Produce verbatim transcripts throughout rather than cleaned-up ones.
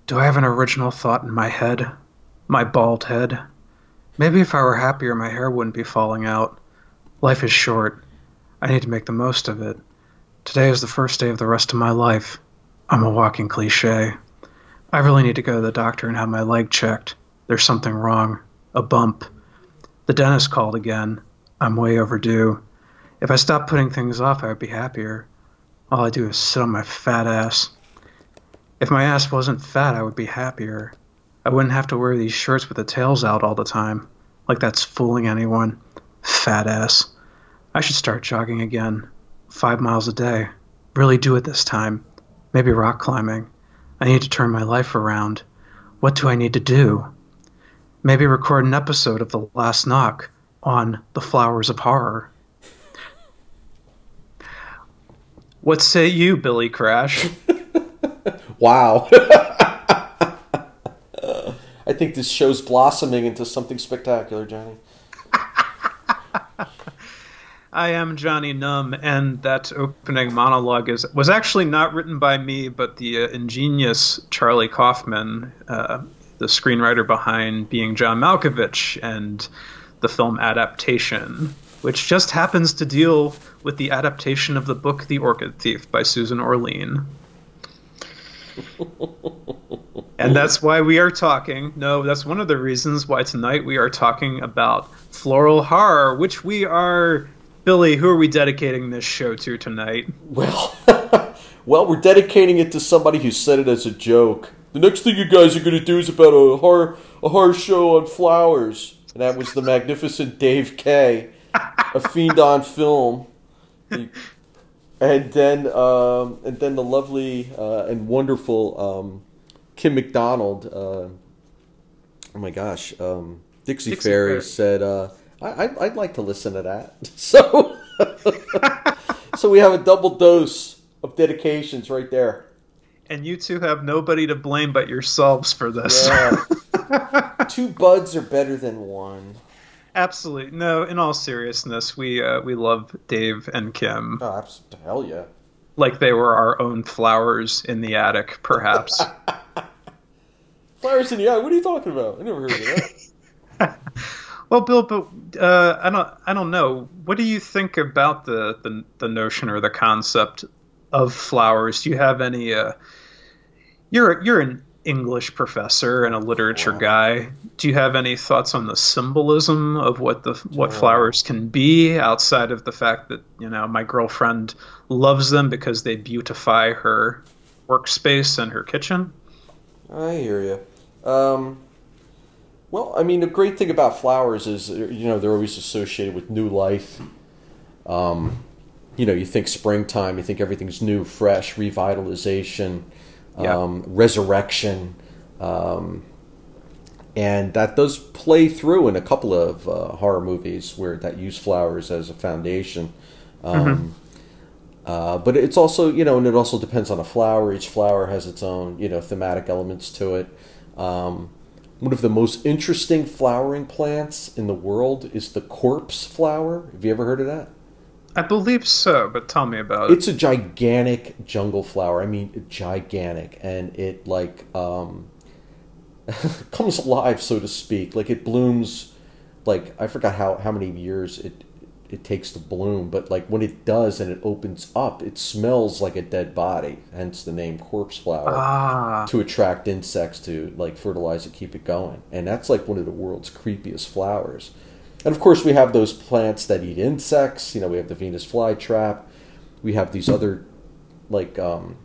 Do I have an original thought in my head? My bald head? Maybe if I were happier, my hair wouldn't be falling out. Life is short. I need to make the most of it. Today is the first day of the rest of my life. I'm a walking cliche. I really need to go to the doctor and have my leg checked. There's something wrong. A bump. The dentist called again. I'm way overdue. If I stopped putting things off, I would be happier. All I do is sit on my fat ass. If my ass wasn't fat, I would be happier. I wouldn't have to wear these shirts with the tails out all the time. Like that's fooling anyone. Fat ass. I should start jogging again. Five miles a day. Really do it this time. Maybe rock climbing. I need to turn my life around. What do I need to do? Maybe record an episode of The Last Knock on The Flowers of Horror. What say you, Billy Crash? Wow. I think this show's blossoming into something spectacular, Johnny. I am Johnny Numb, and that opening monologue is was actually not written by me, but the uh, ingenious Charlie Kaufman, uh, the screenwriter behind Being John Malkovich and the film adaptation, which just happens to deal with the adaptation of the book The Orchid Thief by Susan Orlean. And that's why we are talking. No, that's one of the reasons why tonight we are talking about floral horror, which we are... Billy, who are we dedicating this show to tonight? Well, well, we're dedicating it to somebody who said it as a joke. The next thing you guys are going to do is about a horror, a horror show on flowers. And that was the magnificent Dave Kay, a fiend on film. He, and then, um, and then the lovely uh, and wonderful um, Kim McDonald. Uh, oh my gosh, um, Dixie, Dixie Fairy, Fairy said. Uh, I, I'd like to listen to that. So, so we have a double dose of dedications right there. And you two have nobody to blame but yourselves for this. Yeah. Two buds are better than one. Absolutely. No, in all seriousness, we uh, we love Dave and Kim. Oh, absolutely. Hell yeah. Like they were our own flowers in the attic, perhaps. Flowers in the attic? What are you talking about? I never heard of that. Well, Bill, but uh, I don't, I don't know. What do you think about the, the, the notion or the concept of flowers? Do you have any? Uh, you're you're an English professor and a literature wow. guy. Do you have any thoughts on the symbolism of what the what oh. flowers can be outside of the fact that you know my girlfriend loves them because they beautify her workspace and her kitchen? I hear you. Um, Well, I mean, the great thing about flowers is, you know, they're always associated with new life. Um, you know, you think springtime, you think everything's new, fresh, revitalization, yeah. um, resurrection. Um, and that does play through in a couple of uh, horror movies where that use flowers as a foundation. Um, mm-hmm. uh, but it's also, you know, and it also depends on a flower. Each flower has its own, you know, thematic elements to it. Um One of the most interesting flowering plants in the world is the corpse flower. Have you ever heard of that? I believe so, but tell me about it. It's a gigantic jungle flower. I mean, gigantic. And it, like, um, comes alive, so to speak. Like, it blooms, like, I forgot how, how many years it it takes to bloom. But, like, when it does and it opens up, it smells like a dead body. Hence the name corpse flower. Ah. To attract insects to, like, fertilize it, keep it going. And that's, like, one of the world's creepiest flowers. And, of course, we have those plants that eat insects. You know, we have the Venus flytrap. We have these other, like, um,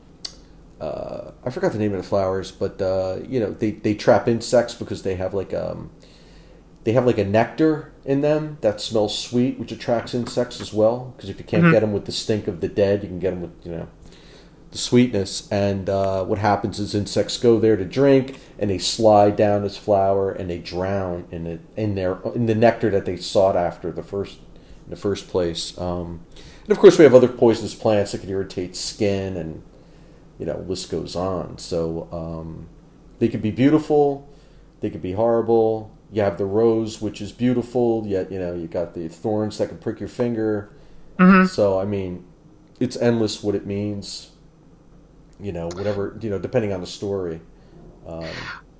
uh, I forgot the name of the flowers, but, uh, you know, they, they trap insects because they have, like, um, they have, like, a nectar in them that smells sweet, which attracts insects as well. Because if you can't mm-hmm. get them with the stink of the dead, you can get them with, you know, the sweetness. And uh, what happens is insects go there to drink, and they slide down this flower, and they drown in it in their in the nectar that they sought after the first in the first place. Um, and of course, we have other poisonous plants that can irritate skin, and you know, list goes on. So um, they could be beautiful, they could be horrible. You have the rose, which is beautiful, yet, you know, you got the thorns that can prick your finger. Mm-hmm. So, I mean, it's endless what it means, you know, whatever, you know, depending on the story. Um,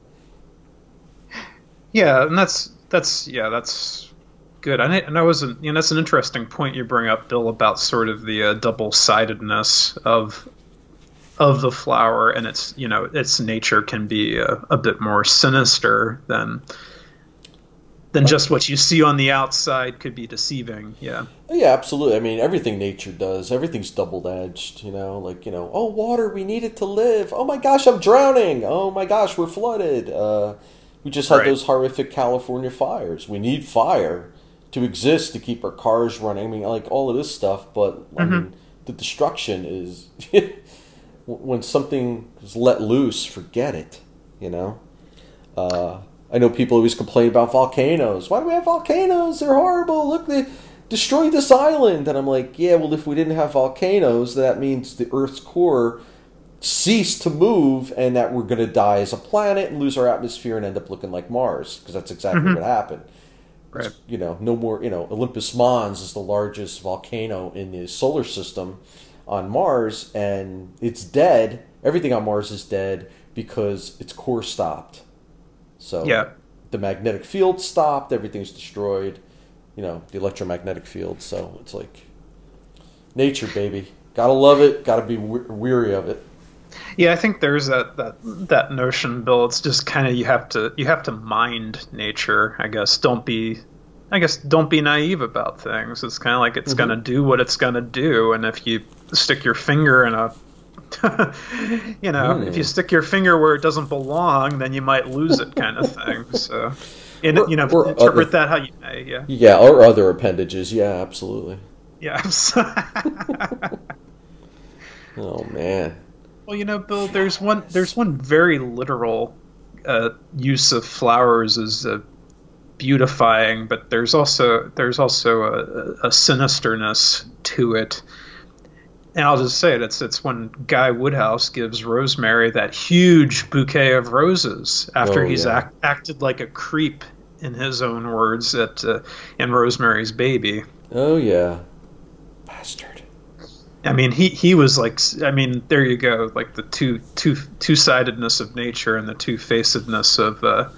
Yeah, and that's that's yeah, that's good. And I, and I wasn't, you know, that's an interesting point you bring up, Bill, about sort of the uh, double-sidedness of of the flower, and its, you know, its nature can be a, a bit more sinister than than just what you see on the outside could be deceiving. Yeah. yeah, absolutely. I mean, everything nature does, everything's double-edged, you know, like, you know, oh, water, we need it to live. Oh my gosh, I'm drowning. Oh my gosh, we're flooded. Uh, we just had Right. those horrific California fires. We need fire to exist to keep our cars running. I mean, like all of this stuff, but I Mhm. mean, the destruction is when something is let loose, forget it, you know? Uh, I know people always complain about volcanoes. Why do we have volcanoes? They're horrible. Look, they destroyed this island. And I'm like, yeah, well, if we didn't have volcanoes, that means the Earth's core ceased to move and that we're going to die as a planet and lose our atmosphere and end up looking like Mars, because that's exactly Mhm. what happened. Right. It's, you know, no more, you know, Olympus Mons is the largest volcano in the solar system on Mars, and it's dead. Everything on Mars is dead because its core stopped. So Yeah. the magnetic field stopped, everything's destroyed, you know, the electromagnetic field. So it's like nature, baby. Gotta love it, gotta be we- weary of it. Yeah, I think there's that that that notion, Bill. It's just kind of you have to you have to mind nature, I guess. Don't be I guess don't be naive about things. It's kind of like it's Mhm. going to do what it's going to do, and if you stick your finger in a you know, Hmm. if you stick your finger where it doesn't belong, then you might lose it, kind of thing. So, in, Or- you know, or interpret other- that how you may. Yeah, Yeah, or other appendages. Yeah, absolutely. yeah. Oh man. Well, you know, Bill, there's one there's one very literal uh, use of flowers as uh, beautifying, but there's also there's also a, a sinisterness to it. And I'll just say it, it's it's when Guy Woodhouse gives Rosemary that huge bouquet of roses after Oh, he's yeah. act, acted like a creep, in his own words, at uh, in Rosemary's Baby. Oh yeah. Bastard. I mean, he, he was like, I mean, there you go, like the two two two sidedness of nature and the two facedness of uh,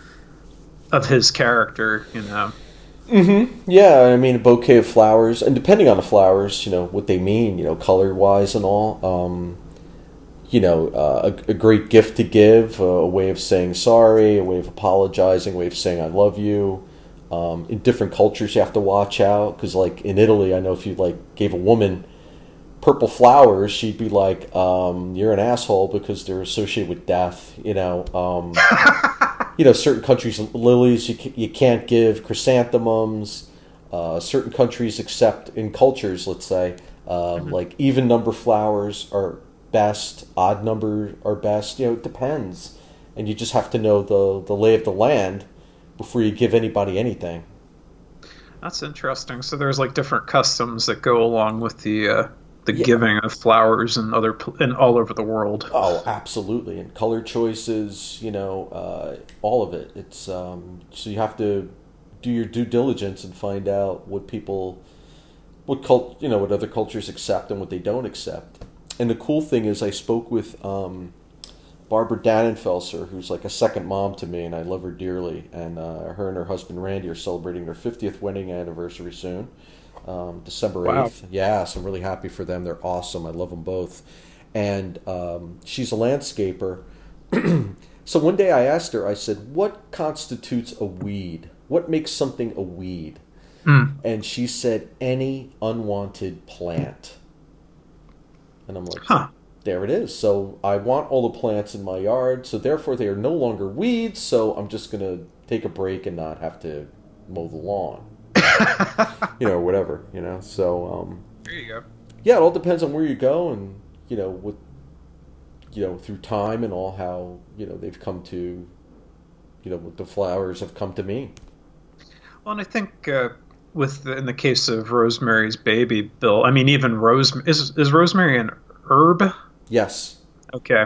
of his character, you know. Mm-hmm. Yeah, I mean, a bouquet of flowers, and depending on the flowers, you know, what they mean, you know, color-wise and all, um, you know, uh, a, a great gift to give, uh, a way of saying sorry, a way of apologizing, a way of saying I love you. Um, in different cultures, you have to watch out, because, like, in Italy, I know if you, like, gave a woman purple flowers, she'd be like, um, you're an asshole because they're associated with death, you know. Um, you know, certain countries, lilies, you, ca- you can't give chrysanthemums. Uh, certain countries accept, in cultures, let's say, um, Mhm. like even number flowers are best, odd number are best. You know, it depends. And you just have to know the, the lay of the land before you give anybody anything. That's interesting. So there's like different customs that go along with the uh, the Yeah. giving of flowers in other pl- in all over the world. Oh, absolutely. And color choices, you know, uh, all of it. It's um, so you have to do your due diligence and find out what people, what cult, you know, what other cultures accept and what they don't accept. And the cool thing is, I spoke with um, Barbara Dannenfelser, who's like a second mom to me, and I love her dearly. And uh, her and her husband Randy are celebrating their fiftieth wedding anniversary soon. Um, December eighth. Wow. Yeah, so I'm really happy for them. They're awesome. I love them both. And um, she's a landscaper. So one day I asked her, I said, what constitutes a weed? What makes something a weed? Mm. And she said, any unwanted plant. And I'm like, Huh. there it is. So I want all the plants in my yard, so therefore they are no longer weeds, so I'm just going to take a break and not have to mow the lawn. You know, or whatever, you know. So, um, There you go. yeah, it all depends on where you go and, you know, what, you know, through time and all how, you know, they've come to, you know, what the flowers have come to mean. Well, and I think uh, with the, in the case of Rosemary's Baby, Bill, I mean, even rose is is rosemary an herb? Yes. Okay.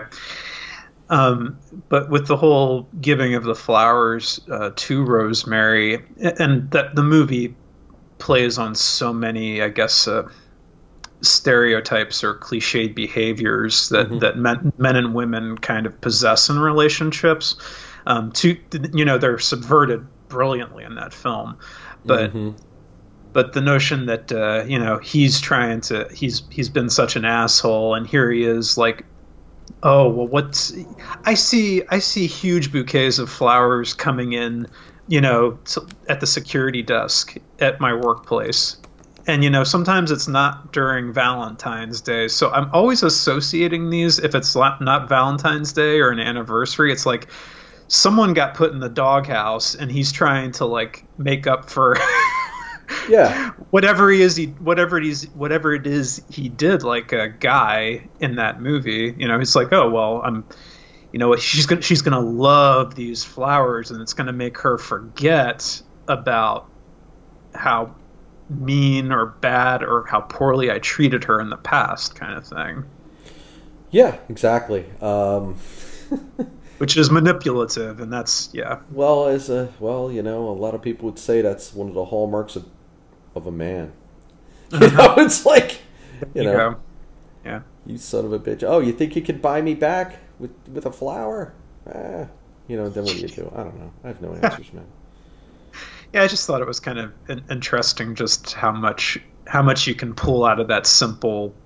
Um, but with the whole giving of the flowers uh, to Rosemary, and that the movie plays on so many, I guess, uh, stereotypes or cliched behaviors that Mm-hmm. that men, men and women kind of possess in relationships. Um, to you know, they're subverted brilliantly in that film, but Mm-hmm. but the notion that uh, you know he's trying to he's he's been such an asshole, and here he is like, oh well, what's I see I see huge bouquets of flowers coming in, you know, to, at the security desk at my workplace. And you know, sometimes it's not during Valentine's Day, so I'm always associating these. If it's not not Valentine's Day or an anniversary, it's like someone got put in the doghouse, and he's trying to like make up for Yeah. whatever he is he whatever it is whatever it is he did, like a guy in that movie. You know, he's like, oh well, I'm you know, she's gonna she's gonna love these flowers, and it's gonna make her forget about how mean or bad or how poorly I treated her in the past, kind of thing. Yeah, exactly. Um, Which is manipulative, and that's yeah. well, as a well, you know, a lot of people would say that's one of the hallmarks of of a man. You know, it's like, you You know, go. Yeah. you son of a bitch. Oh, you think you could buy me back with with a flower? Ah, you know, then what do you do? I don't know. I have no answers, man. Yeah, I just thought it was kind of in- interesting just how much how much you can pull out of that simple,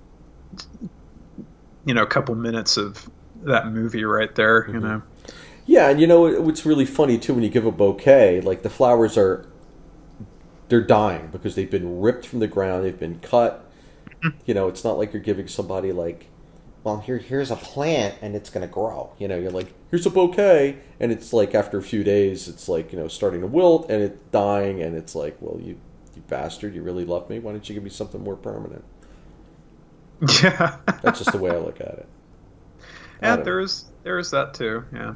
you know, couple minutes of that movie right there. You Mm-hmm. know. Yeah, and you know what's really funny too when you give a bouquet, like the flowers are they're dying because they've been ripped from the ground, they've been cut. You know, it's not like you're giving somebody like, well, here here's a plant and it's going to grow. You know, you're like, here's a bouquet, and it's like after a few days, it's like, you know, starting to wilt and it's dying, and it's like, well, you you bastard, you really love me. Why don't you give me something more permanent? Yeah. That's just the way I look at it. I Yeah, don't there know. is there is that too. Yeah.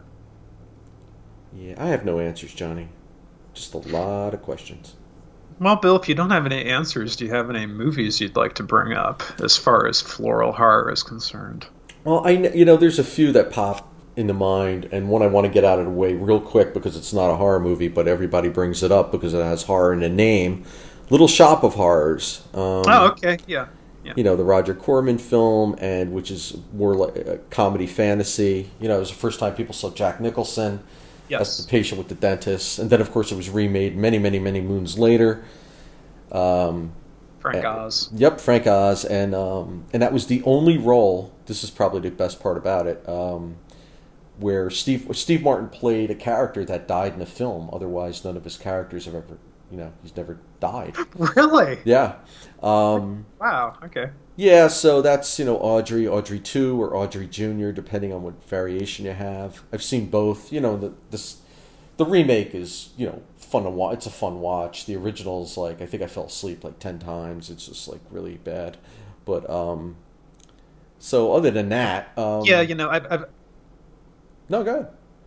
Yeah, I have no answers, Johnny. Just a lot of questions. Well, Bill, if you don't have any answers, do you have any movies you'd like to bring up as far as floral horror is concerned? Well, I kn- you know, there's a few that pop into mind, and one I want to get out of the way real quick because it's not a horror movie, but everybody brings it up because it has horror in the name. Little Shop of Horrors. Um, Oh, okay. Yeah. Yeah. You know, the Roger Corman film, and which is more like a comedy fantasy. You know, it was the first time people saw Jack Nicholson as the Yes. patient with the dentist, and then of course it was remade many, many, many moons later. Um, Frank uh, Oz. Yep, Frank Oz, and um, and that was the only role. This is probably the best part about it, um, where Steve Steve Martin played a character that died in the film. Otherwise, none of his characters have ever, you know, he's never died. Really? Yeah, um, Wow. Okay. yeah. So that's, you know, Audrey, Audrey two, or Audrey Junior, depending on what variation you have. I've seen both. You know, the this the remake is, you know, fun to watch. It's a fun watch. The original's like, I think I fell asleep like ten times. It's just like really bad. But um, so other than that, um, Yeah. You know, I've, I've no, go ahead.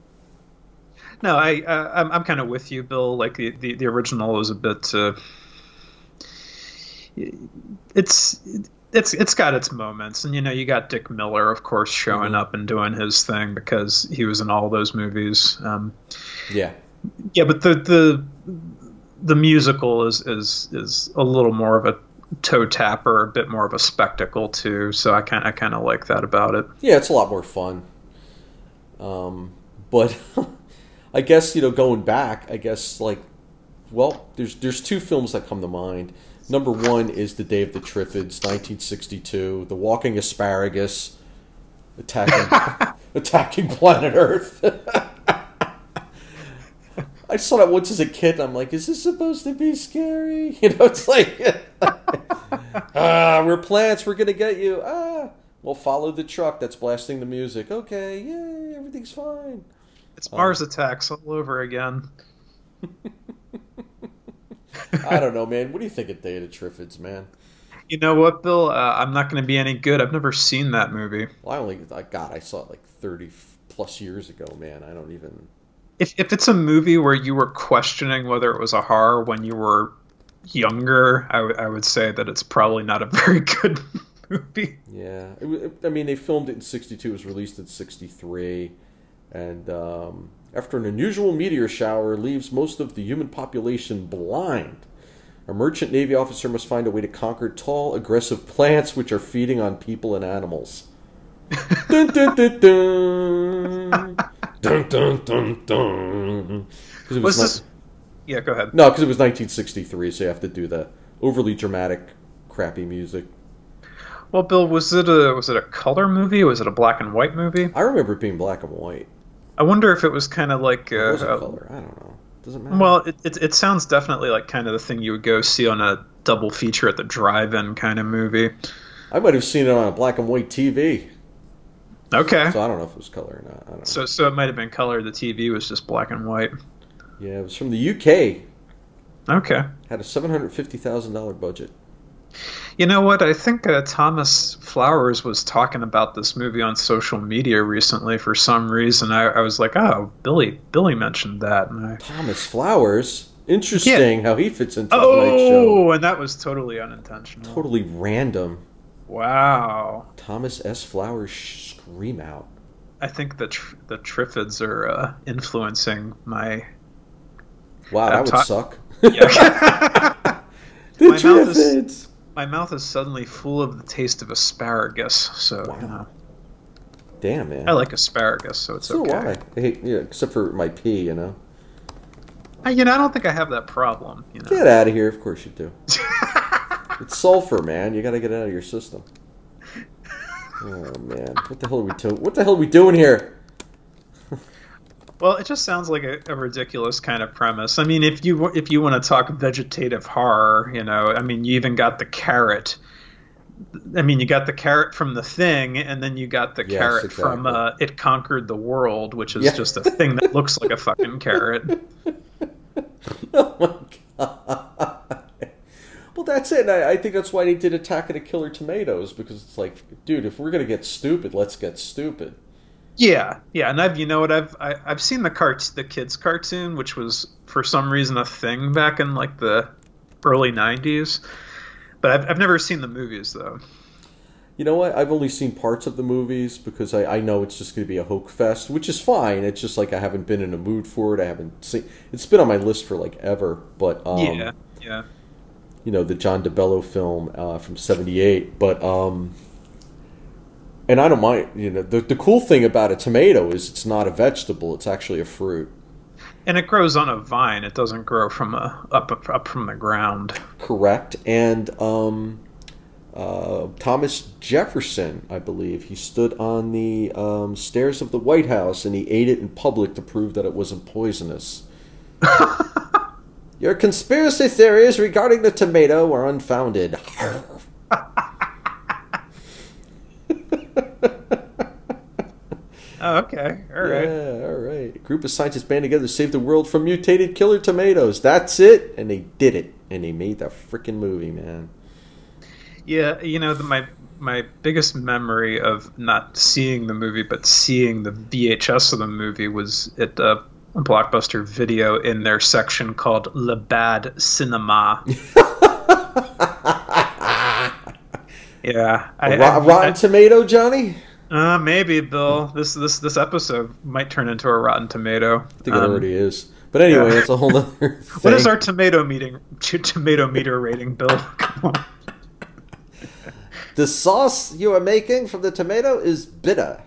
no, I uh, I'm I'm kind of with you, Bill. Like the, the the original was a bit. Uh, it's it's it's got its moments, and you know, you got Dick Miller, of course, showing Mhm. up and doing his thing because he was in all those movies. Um, Yeah, yeah, but the the the musical is is is a little more of a toe tapper, a bit more of a spectacle too. So I kind I kind of like that about it. yeah, it's a lot more fun. Um, but I guess, you know, going back, I guess like, well, there's there's two films that come to mind. Number one is The Day of the Triffids, nineteen sixty-two, the walking asparagus attacking attacking planet Earth. I saw that once as a kid, and I'm like, is this supposed to be scary? You know, it's like, ah, we're plants, we're gonna get you. Ah, well, follow the truck that's blasting the music. Okay, yay, everything's fine. It's Mars Attacks all over again. I don't know, man. What do you think of Day of the Triffids, man? You know what, Bill? Uh, I'm not going to be any good. I've never seen that movie. Well, I only, I God, I saw it like thirty plus years ago, man. I don't even. If if it's a movie where you were questioning whether it was a horror when you were younger, I, w- I would say that it's probably not a very good movie. Yeah, it, wa- I mean, they filmed it in sixty-two. It was released in sixty-three, and um, after an unusual meteor shower leaves most of the human population blind, A merchant navy officer must find a way to conquer tall, aggressive plants which are feeding on people and animals. Dun, dun, dun, dun. Dun, dun, dun, dun. It was Was not, this? Yeah, go ahead. No, because it was nineteen sixty-three, so you have to do the overly dramatic, crappy music. Well, Bill, was it a was it a color movie? Was it a black and white movie? I remember it being black and white. I wonder if it was kind of like It uh, was a uh, color. I don't know. Doesn't matter. well, it, it it sounds definitely like kind of the thing you would go see on a double feature at the drive-in kind of movie. I might have seen it on a black and white T V. Okay. So I don't know if it was color or not. I don't know. So so it might have been color. The T V was just black and white. Yeah, it was from the U K. Okay. Had a seven hundred fifty thousand dollars budget. You know what? I think uh, Thomas Flowers was talking about this movie on social media recently for some reason. I, I was like, oh, Billy Billy mentioned that. And I, Thomas Flowers? Interesting how he fits into the night show. oh, and that was totally unintentional. Totally random. Wow. Thomas S. Flowers, scream out. I think the tr- the Triffids are uh, influencing my. Wow, that I'm would ta- suck. Yeah. The My mouth is- Triffids! My mouth is suddenly full of the taste of asparagus, so Wow. you know, Damn, man. I like asparagus, so it's so okay. do I. I hate, yeah, except for my pee, you know. I, you know, I don't think I have that problem. You know, Get out of here. Of course you do. It's sulfur, man. You got to get it out of your system. Oh man, what the hell are we doing? What the hell are we doing here? well, it just sounds like a, a ridiculous kind of premise. I mean, if you if you want to talk vegetative horror, you know, I mean, you even got the carrot. I mean, you got the carrot from The Thing, and then you got the Yes, carrot exactly. from uh, It Conquered the World, which is Yeah. just a thing that looks like a fucking carrot. Oh my god. Well, that's it. I, I think that's why they did Attack of the Killer Tomatoes, because it's like, dude, if we're gonna get stupid, let's get stupid. Yeah, yeah, and I've you know what I've I, I've seen the cart the kids cartoon, which was for some reason a thing back in like the early nineties, but I've I've never seen the movies though. You know what? I've only seen parts of the movies because I, I know it's just going to be a hoke fest, which is fine. It's just like I haven't been in a mood for it. I haven't seen. It's been on my list for like ever, but um, yeah, yeah. you know, the John DeBello film uh, from seventy-eight, but um. And I don't mind, you know, the, the cool thing about a tomato is it's not a vegetable, it's actually a fruit. And it grows on a vine. It doesn't grow from a up up, up from the ground. Correct. And um, uh, Thomas Jefferson, I believe, he stood on the um, stairs of the White House and he ate it in public to prove that it wasn't poisonous. Your conspiracy theories regarding the tomato are unfounded. Oh, okay. All right. Yeah, all right. A group of scientists band together to save the world from mutated killer tomatoes. That's it. And they did it. And they made the freaking movie, man. Yeah, you know, the, my my biggest memory of not seeing the movie but seeing the V H S of the movie was at uh, Blockbuster Video in their section called Le Bad Cinema. Yeah. A, ro- a Rotten I, Tomato, Johnny? Uh, maybe, Bill. This this this episode might turn into a Rotten Tomato. I think um, it already is. But anyway, yeah. that's a whole other thing. What is our tomato meeting t- tomato meter rating, Bill? Come on. The sauce you are making from the tomato is bitter.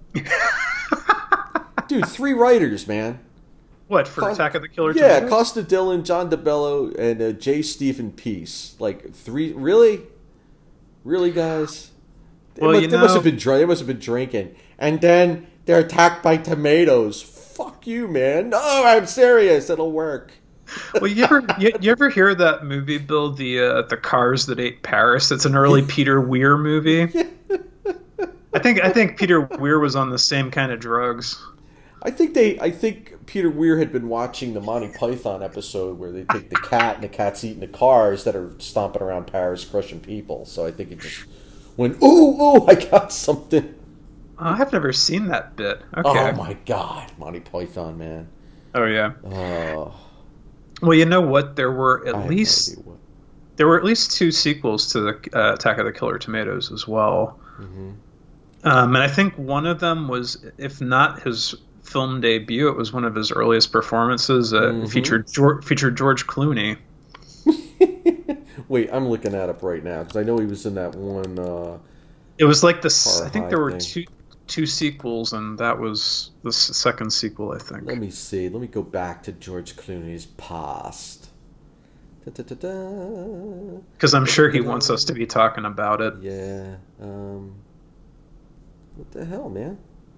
Dude, three writers, man. What, for Cost- Attack of the Killer Yeah, Tomatoes? Costa Dillon, John DeBello, and uh, J. Stephen Peace. Like, three... Really? Really, guys? They, Well, must, you they must know- have been dr- They must have been drinking. And then they're attacked by tomatoes. Fuck you, man. No, I'm serious. It'll work. Well, you ever you, you ever hear that movie, Bill? The uh, the Cars That Ate Paris. It's an early Peter Weir movie. I think I think Peter Weir was on the same kind of drugs. I think they. I think Peter Weir had been watching the Monty Python episode where they take the cat and the cat's eating the cars that are stomping around Paris, crushing people. So I think it just went, ooh, ooh, I got something. Oh, I've never seen that bit. Okay. Oh my god, Monty Python, man. Oh yeah. Oh, Well, you know what? There were I at have no least idea what- there were at least two sequels to the uh, Attack of the Killer Tomatoes as well. Mhm. Um, and I think one of them was, if not his film debut, it was one of his earliest performances. Uh, Mhm. featured George, featured George Clooney. Wait, I'm looking that up right now because I know he was in that one. Uh, It was like this. I think there were thing. two two sequels, and that was the s- second sequel, I think. Let me see. Let me go back to George Clooney's past. Because I'm sure he wants us to be talking about it. Yeah. Um, what the hell, man?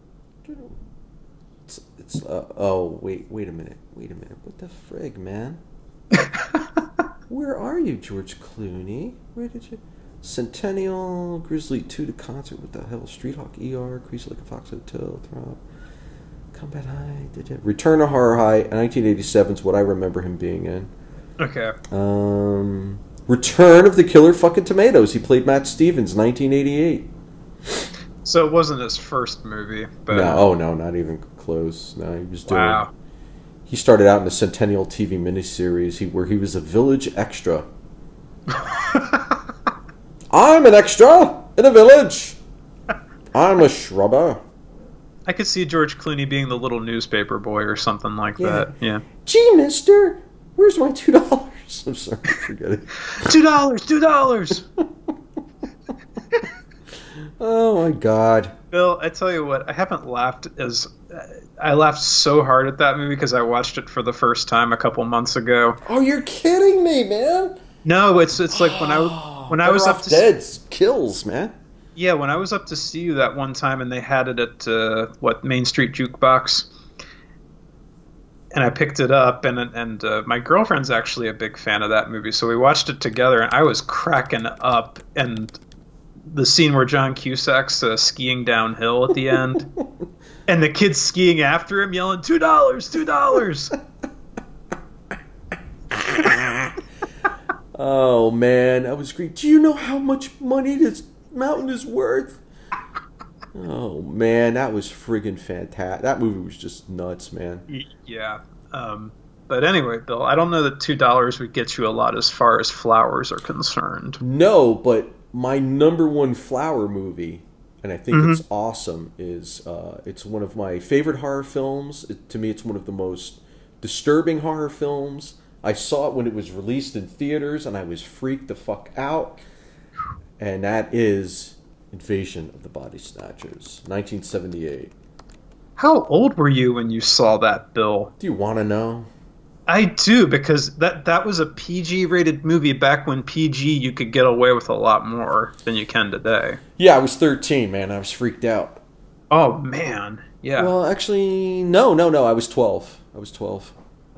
It's, it's uh, oh wait wait a minute wait a minute what the frig, man? Where are you, George Clooney? Where did you? Centennial, Grizzly two to concert. What the hell? Street Hawk E R, Crease Like a Fox Hotel, Throb, Combat High. Did you? Return to Horror High. nineteen eighty-seven is what I remember him being in. Okay. Um, Return of the Killer Fucking Tomatoes. He played Matt Stevens, nineteen eighty-eight. So it wasn't his first movie, but No, oh no, not even close. No, he was doing. wow. He started out in the Centennial T V miniseries, he, where he was a village extra. I'm an extra in a village. I'm a shrubber. I could see George Clooney being the little newspaper boy or something like Yeah. that. Yeah. Gee, mister, where's my two dollars? I'm sorry, forget it. Two dollars. Two dollars. Oh my God. Bill, I tell you what, I haven't laughed as I laughed so hard at that movie because I watched it for the first time a couple months ago. Oh, you're kidding me, man. No, it's it's like when I when I was up to Dead kills, man. yeah when I was up to see you that one time and they had it at uh, what Main Street Jukebox, and I picked it up and and uh, my girlfriend's actually a big fan of that movie, so we watched it together and I was cracking up. And the scene where John Cusack's uh, skiing downhill at the end, and the kids skiing after him, yelling two dollars, two dollars. Oh man, that was great. Do you know how much money this mountain is worth? Oh man, that was friggin' fantastic. That movie was just nuts, man. Yeah. Um, but anyway, Bill, I don't know that two dollars would get you a lot as far as flowers are concerned. No, but my number one flower movie, and I think Mm-hmm. it's awesome, is uh, it's one of my favorite horror films. It, to me, it's one of the most disturbing horror films. I saw it when it was released in theaters, and I was freaked the fuck out. And that is Invasion of the Body Snatchers, nineteen seventy-eight. How old were you when you saw that, Bill? Do you want to know? I do, because that that was a P G-rated movie back when P G you could get away with a lot more than you can today. Yeah, I was thirteen, man. I was freaked out. Oh, man. Yeah. Well, actually, no, no, no. I was twelve. I was twelve.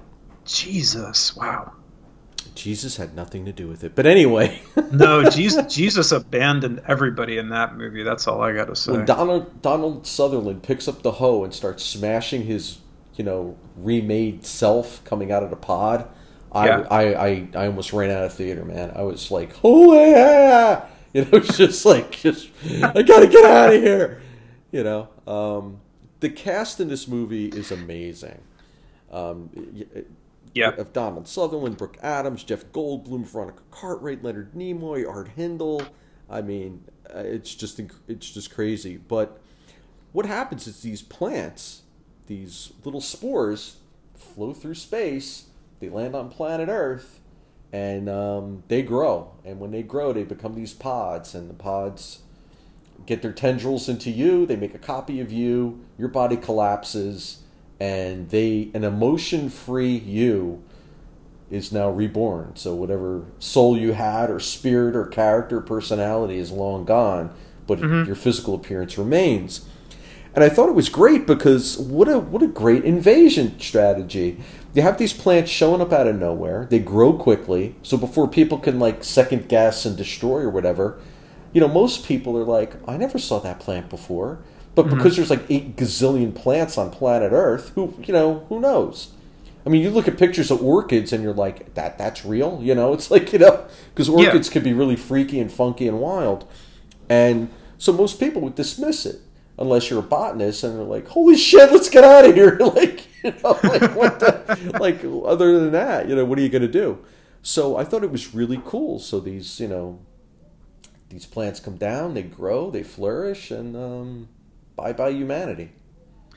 Jesus. Wow. Jesus had nothing to do with it. But anyway. No, Jesus, Jesus abandoned everybody in that movie. That's all I got to say. When Donald, Donald Sutherland picks up the hoe and starts smashing his, you know, remade self coming out of the pod, I, Yeah. I, I, I almost ran out of theater, man. I was like, oh, yeah. You know, it's just like, just, I got to get out of here. You know, um, the cast in this movie is amazing. Um, it, Yeah. Of Donald Sutherland, Brooke Adams, Jeff Goldblum, Veronica Cartwright, Leonard Nimoy, Art Hindle. I mean, uh, it's just inc- it's just crazy. But what happens is these plants, these little spores, flow through space. They land on planet Earth, and um, they grow. And when they grow, they become these pods, and the pods get their tendrils into you. They make a copy of you. Your body collapses. And they, an emotion-free you is now reborn. So whatever soul you had, or spirit, or character, personality is long gone, but Mm-hmm. your physical appearance remains. And I thought it was great because what a what a great invasion strategy. You have these plants showing up out of nowhere. They grow quickly, so before people can like second guess and destroy or whatever, you know, most people are like, I never saw that plant before. But because mm-hmm. there's like eight gazillion plants on planet Earth, who you know, who knows? I mean, you look at pictures of orchids and you're like, that that's real? You know, it's like, you know, because orchids yeah. can be really freaky and funky and wild. And so most people would dismiss it, unless you're a botanist and they're like, holy shit, let's get out of here. Like, you know, like, what the, like, other than that, you know, what are you going to do? So I thought it was really cool. So these, you know, these plants come down, they grow, they flourish, and, um, bye-bye humanity.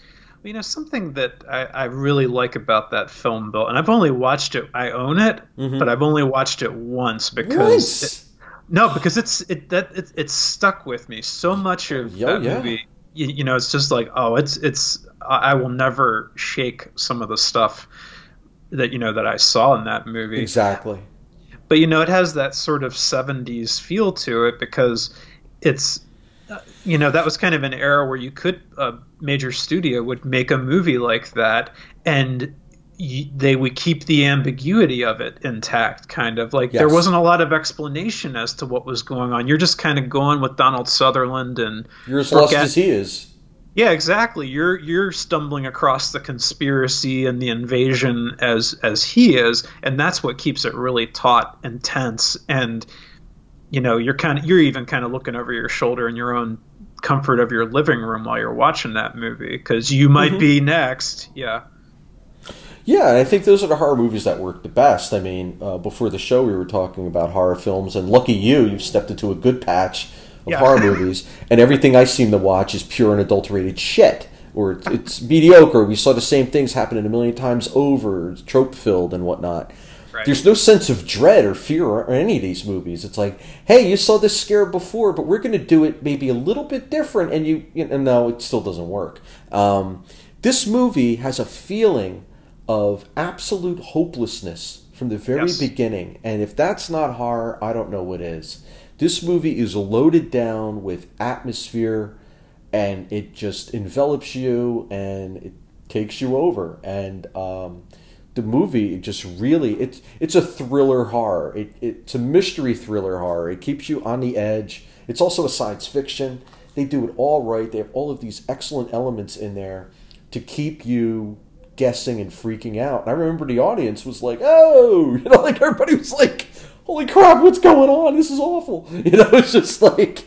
You know, something that I, I really like about that film, Bill, and I've only watched it, I own it, Mm-hmm. but I've only watched it once because it, Once. no, because it's it that it, it's stuck with me so much of Yo, that yeah. movie. You, you know, it's just like, oh, it's it's I I will never shake some of the stuff that you know that I saw in that movie. Exactly. But you know, it has that sort of seventies feel to it because it's uh, you know that was kind of an era where you could a major studio would make a movie like that and y- they would keep the ambiguity of it intact, kind of like there Yes. wasn't a lot of explanation as to what was going on. You're just kind of going with Donald Sutherland and You're as lost forget as he is. yeah, exactly. You're you're stumbling across the conspiracy and the invasion as as he is, and that's what keeps it really taut and tense. And you know, you're kind of you're even kind of looking over your shoulder in your own comfort of your living room while you're watching that movie because you might Mm-hmm. be next. Yeah, Yeah, and I think those are the horror movies that work the best. I mean, uh, before the show, we were talking about horror films, and lucky you, you've stepped into a good patch of Yeah. horror movies, and everything I seem to watch is pure and adulterated shit, or it's, it's mediocre. We saw the same things happen a million times over, it's trope-filled and whatnot. right. There's no sense of dread or fear or any of these movies. It's like, hey, you saw this scare before, but we're going to do it maybe a little bit different, and you, you know, no, it still doesn't work. Um, this movie has a feeling of absolute hopelessness from the very Yes. beginning, and if that's not horror, I don't know what is. This movie is loaded down with atmosphere, and it just envelops you, and it takes you over, and um, the movie just really it's it's a thriller horror. It, it's a mystery thriller horror. It keeps you on the edge. It's also a science fiction. They do it all right. They have all of these excellent elements in there to keep you guessing and freaking out. And I remember the audience was like, "Oh," you know, like everybody was like, "Holy crap, what's going on? This is awful." You know, it's just like,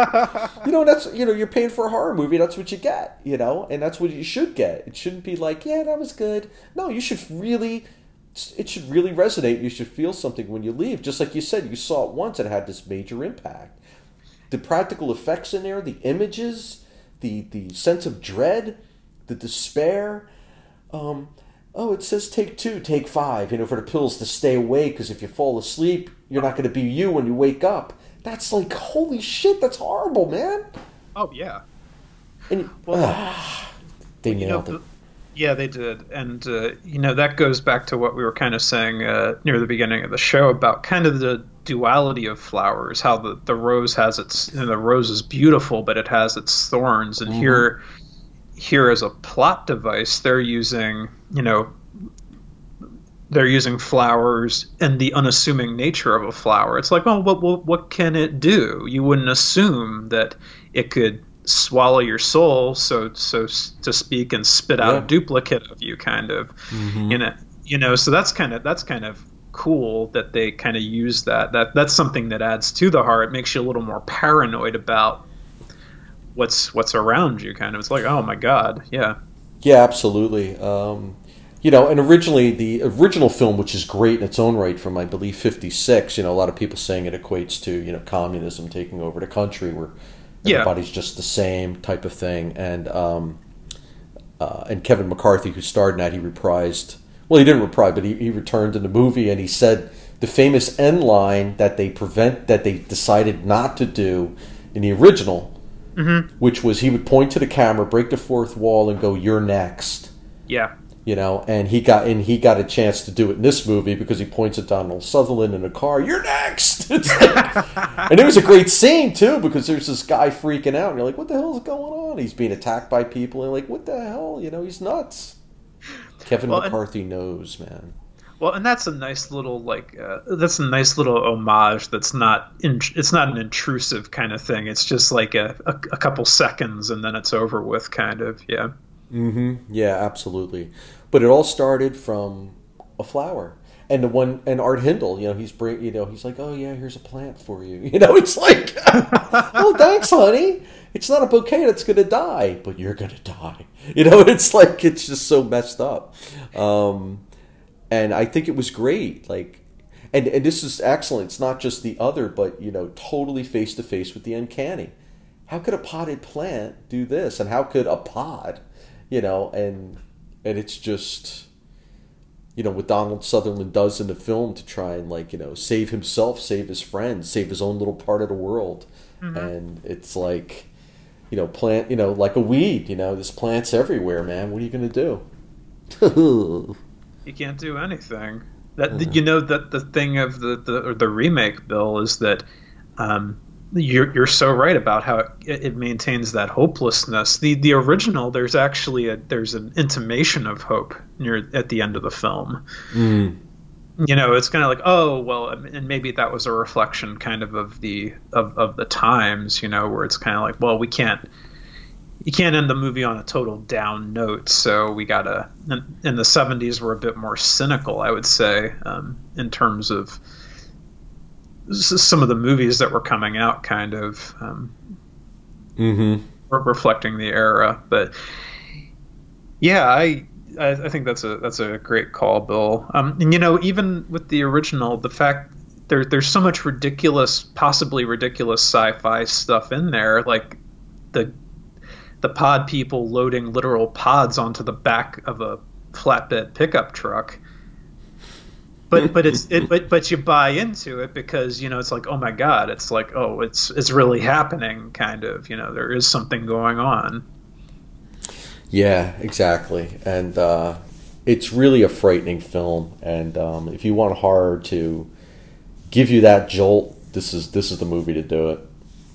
you know, that's, you know, you're paying for a horror movie. That's what you get, you know, and that's what you should get. It shouldn't be like, yeah, that was good. No, you should really, it should really resonate. You should feel something when you leave. Just like you said, you saw it once, it had this major impact. The practical effects in there, the images, the the sense of dread, the despair. Um, oh, it says take two, take five, you know, for the pills to stay awake, because if you fall asleep, you're not going to be you when you wake up. That's like, holy shit, that's horrible, man. Oh yeah. And Well, ah, they you know, nailed it. yeah, they did, and uh, you know that goes back to what we were kind of saying uh, near the beginning of the show about kind of the duality of flowers. How the, the rose has its, you know, the rose is beautiful, but it has its thorns, and Mhm. here, here as a plot device, they're using, you know, they're using flowers and the unassuming nature of a flower. It's like, oh, what what, what can it do? You wouldn't assume that it could swallow your soul, so so to speak, and spit out Yeah. a duplicate of you, kind of. Mhm. You know, you know. So that's kind of that's kind of cool that they kind of use that. That that's something that adds to the horror. It makes you a little more paranoid about what's what's around you. Kind of. It's like, oh my god, yeah. Yeah, absolutely. Um, you know, and originally, the original film, which is great in its own right, from, I believe, fifty-six, you know, a lot of people saying it equates to, you know, communism taking over the country, where Yeah. everybody's just the same type of thing. And um, uh, and Kevin McCarthy, who starred in that, he reprised, well, he didn't reprise, but he, he returned in the movie, and he said the famous end line that they prevent, that they decided not to do in the original, Mm-hmm. which was he would point to the camera, break the fourth wall, and go, "You're next." Yeah. You know, and he got and he got a chance to do it in this movie because he points at Donald Sutherland in a car. "You're next." It's like, and it was a great scene too, because there's this guy freaking out, and you're like, "What the hell is going on?" He's being attacked by people, and like, "What the hell?" You know, he's nuts. Kevin Well, and- McCarthy knows, man. Well, and that's a nice little like uh, that's a nice little homage. That's not in, it's not an intrusive kind of thing. It's just like a, a, a couple seconds and then it's over with, kind of. Yeah. Mm-hmm. Yeah, absolutely. But it all started from a flower. And the one, and Art Hindle, you know, he's bring, you know, he's like, "Oh yeah, here's a plant for you." You know, it's like, "Oh, thanks, honey. It's not a bouquet that's gonna die, but you're gonna die." You know, it's like, it's just so messed up. Um, and I think it was great. Like, and and this is excellent. It's not just the other, but you know, totally face to face with the uncanny. How could a potted plant do this? And how could a pod, you know, and and it's just, you know, what Donald Sutherland does in the film to try and, like, you know, save himself, save his friends, save his own little part of the world. Mm-hmm. And it's like, you know, plant, you know, like a weed, you know, there's plants everywhere, man. What are you going to do? You can't do anything. That mm-hmm. You know, that the thing of the, the, the remake, Bill, is that um, you're, you're so right about how it, it maintains that hopelessness. The the original, there's actually a, there's an intimation of hope near at the end of the film. Mm. You know, it's kind of like, oh, well, and maybe that was a reflection kind of of the of, of the times, you know, where it's kind of like, well, we can't, you can't end the movie on a total down note, so we gotta, in, in the seventies we're a bit more cynical, I would say, um, in terms of s- some of the movies that were coming out, kind of um, mm-hmm. re- reflecting the era. But yeah, I... I think that's a that's a great call, Bill. Um, and you know, even with the original, the fact there there's so much ridiculous, possibly ridiculous sci-fi stuff in there, like the the pod people loading literal pods onto the back of a flatbed pickup truck. But but it's it but but you buy into it because, you know, it's like, oh my God, it's like, oh, it's it's really happening, kind of, you know, there is something going on. Yeah, exactly. And uh, it's really a frightening film. And um, if you want horror to give you that jolt, this is this is the movie to do it.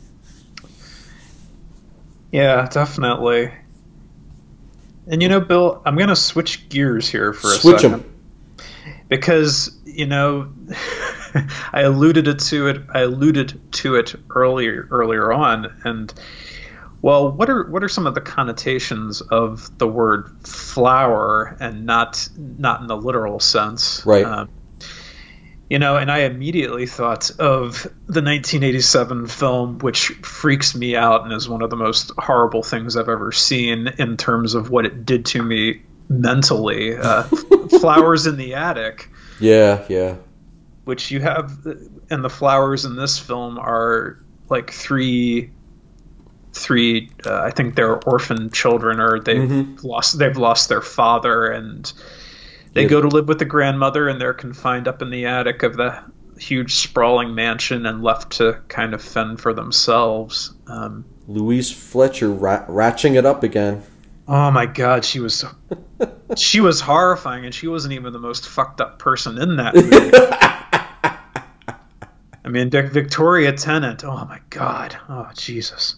Yeah, definitely. And you know, Bill, I'm going to switch gears here for a switch second. Them. Because, you know, I alluded it to it. I alluded to it earlier earlier on, and well, what are what are some of the connotations of the word flower, and not not in the literal sense, right? Um, you know, and I immediately thought of the nineteen eighty-seven film, which freaks me out and is one of the most horrible things I've ever seen in terms of what it did to me mentally. Uh, Flowers in the Attic. Yeah, yeah. Which you have, and the flowers in this film are like three. Three, uh, I think they're orphan children, or they've mm-hmm. lost they've lost their father, and they yeah. go to live with the grandmother, and they're confined up in the attic of the huge sprawling mansion and left to kind of fend for themselves. Um, Louise Fletcher rat- ratcheting it up again. Oh my God, she was she was horrifying, and she wasn't even the most fucked up person in that movie. I mean, Victoria Tennant. Oh my God. Oh Jesus.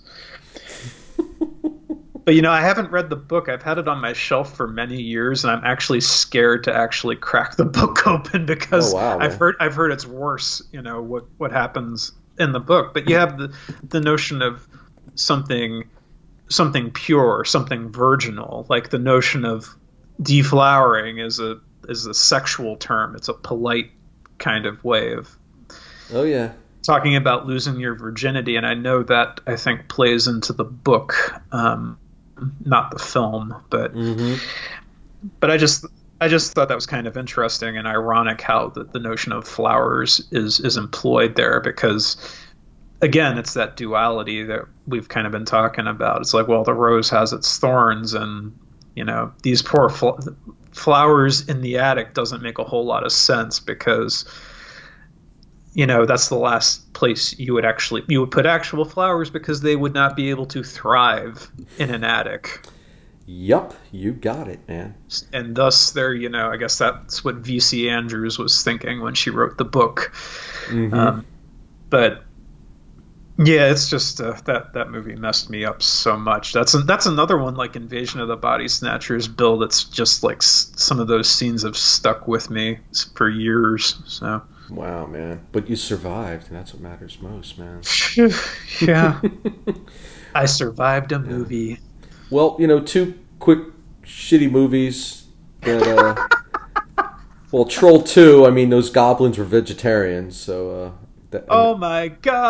But, you know, I haven't read the book. I've had it on my shelf for many years, and I'm actually scared to actually crack the book open because oh, wow, I've heard I've heard it's worse, you know, what, what happens in the book. But you have the, the notion of something something pure, something virginal, like the notion of deflowering is a is a sexual term. It's a polite kind of way of oh yeah talking about losing your virginity, and I know that I think plays into the book. Um, not the film, but mm-hmm. but I just I just thought that was kind of interesting and ironic how the, the notion of flowers is is employed there, because again, it's that duality that we've kind of been talking about. It's like, well, the rose has its thorns, and you know, these poor fl- flowers in the attic doesn't make a whole lot of sense, because you know, that's the last place you would actually you would put actual flowers, because they would not be able to thrive in an attic. Yup, you got it, man. And thus, there, you know, I guess that's what V C Andrews was thinking when she wrote the book. Mm-hmm. Um, but yeah, it's just uh, that that movie messed me up so much. That's a, that's another one like Invasion of the Body Snatchers, Bill. That's just like s- some of those scenes have stuck with me for years. So. Wow, man. But you survived, and that's what matters most, man. Yeah. I survived a movie. Yeah. Well, you know, two quick shitty movies that, uh... well, Troll two, I mean, those goblins were vegetarians, so, uh... That, oh, my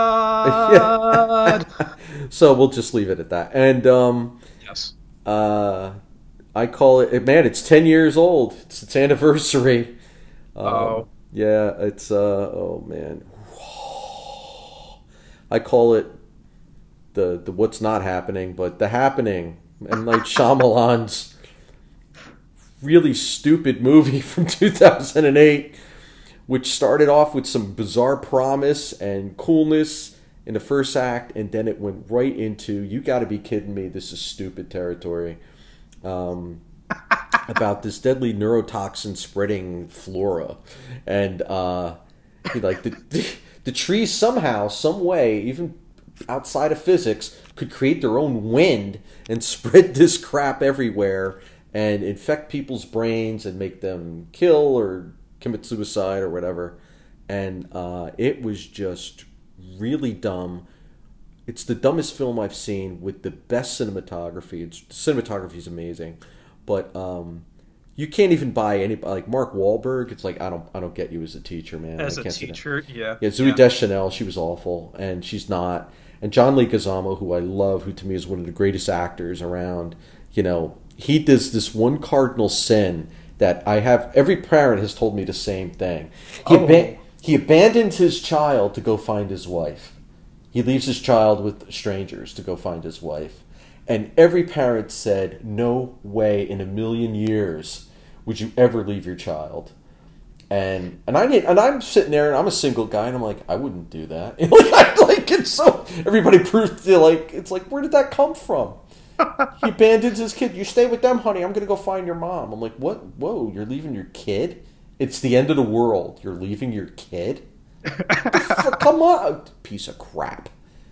God! Yeah. So we'll just leave it at that. And, um... Yes. Uh... I call it... Man, it's ten years old. It's its anniversary. Um, oh. Yeah, it's, uh, oh man. I call it the, the what's not happening, but the happening. M. Night Shyamalan's really stupid movie from two thousand eight, which started off with some bizarre promise and coolness in the first act, and then it went right into, you got to be kidding me, this is stupid territory. Um, about this deadly neurotoxin spreading flora, and uh, like the, the the trees somehow, some way, even outside of physics, could create their own wind and spread this crap everywhere and infect people's brains and make them kill or commit suicide or whatever. And uh, it was just really dumb. It's the dumbest film I've seen with the best cinematography. It's, the cinematography is amazing, but um, you can't even buy any, like Mark Wahlberg. It's like, I don't I don't get you as a teacher, man. As I a can't teacher, yeah. Yeah, Zooey yeah. Deschanel, she was awful, and she's not. And John Leguizamo, who I love, who to me is one of the greatest actors around, you know, he does this one cardinal sin that I have, every parent has told me the same thing. He, Oh. aban- he abandons his child to go find his wife. He leaves his child with strangers to go find his wife. And every parent said, no way in a million years would you ever leave your child. And and I need, and I'm sitting there and I'm a single guy and I'm like, I wouldn't do that. And like, I, like it's so, everybody proved to, like, it's like, where did that come from? He abandons his kid. You stay with them, honey. I'm gonna go find your mom. I'm like, what? Whoa, you're leaving your kid? It's the end of the world. You're leaving your kid? Come on, piece of crap.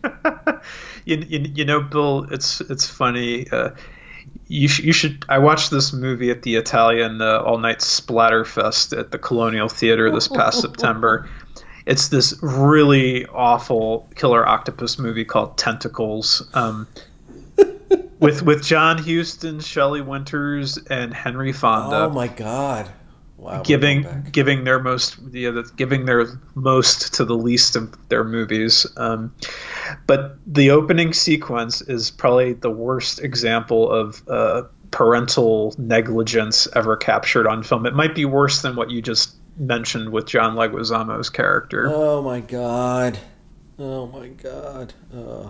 you, you, you know, Bill, it's it's funny. Uh, you sh- you should. I watched this movie at the Italian uh, all night Splatterfest at the Colonial Theater this past September. It's this really awful killer octopus movie called Tentacles, um, with with John Huston, Shelley Winters, and Henry Fonda. Oh my God. Wow, giving giving their most yeah, the, giving their most to the least of their movies. Um, but the opening sequence is probably the worst example of uh, parental negligence ever captured on film. It might be worse than what you just mentioned with John Leguizamo's character. Oh my God. Oh my God. Uh,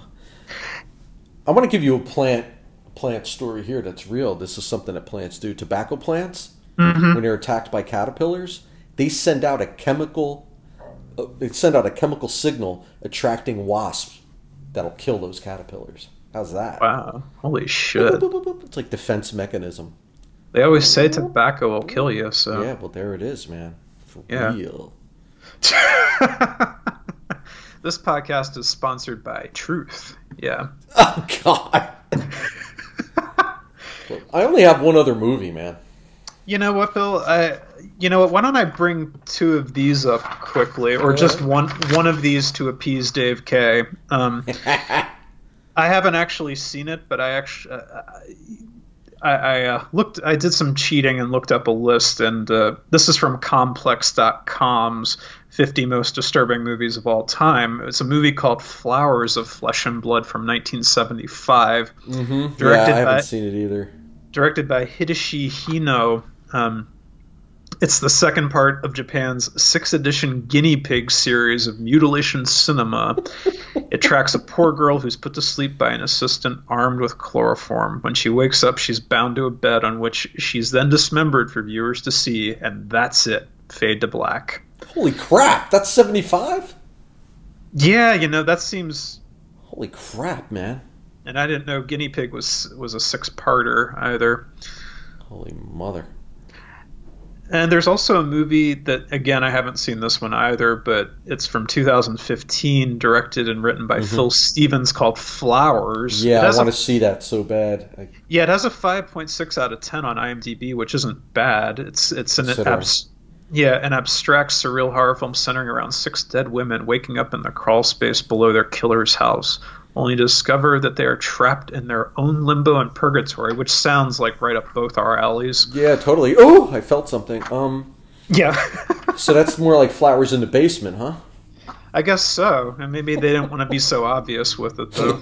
I want to give you a plant plant story here that's real. This is something that plants do. Tobacco plants. Mm-hmm. When they're attacked by caterpillars, they send out a chemical. Uh, they send out a chemical signal attracting wasps that'll kill those caterpillars. How's that? Wow! Holy shit! It's like defense mechanism. They always say tobacco will kill you. So yeah, well there it is, man. For yeah. real. This podcast is sponsored by Truth. Yeah. Oh God. Well, I only have one other movie, man. You know what, Bill? I, you know what? Why don't I bring two of these up quickly, or just one one of these to appease Dave K. Um, I haven't actually seen it, but I actually uh, I, I uh, looked. I did some cheating and looked up a list, and uh, this is from Complex dot com's fifty most disturbing movies of all time. It's a movie called Flowers of Flesh and Blood from nineteen seventy-five. Mm-hmm. Directed yeah, I haven't by, seen it either. Directed by Hideshi Hino. Um, it's the second part of Japan's six-edition guinea pig series of mutilation cinema. It tracks a poor girl who's put to sleep by an assistant armed with chloroform. When she wakes up, she's bound to a bed on which she's then dismembered for viewers to see, and that's it. Fade to black. Holy crap! That's seventy-five? Yeah, you know, that seems... Holy crap, man. And I didn't know Guinea Pig was was a six-parter either. Holy mother. And there's also a movie that, again, I haven't seen this one either, but it's from two thousand fifteen, directed and written by mm-hmm. Phil Stevens, called Flowers. Yeah, I want to see that so bad. I... Yeah, it has a five point six out of ten on IMDb, which isn't bad. It's it's an abs- yeah, an abstract, surreal horror film centering around six dead women waking up in the crawl space below their killer's house, only to discover that they are trapped in their own limbo and purgatory, which sounds like right up both our alleys. Yeah, totally. Oh, I felt something. Um, yeah. So that's more like Flowers in the Basement, huh? I guess so. And maybe they didn't want to be so obvious with it, though.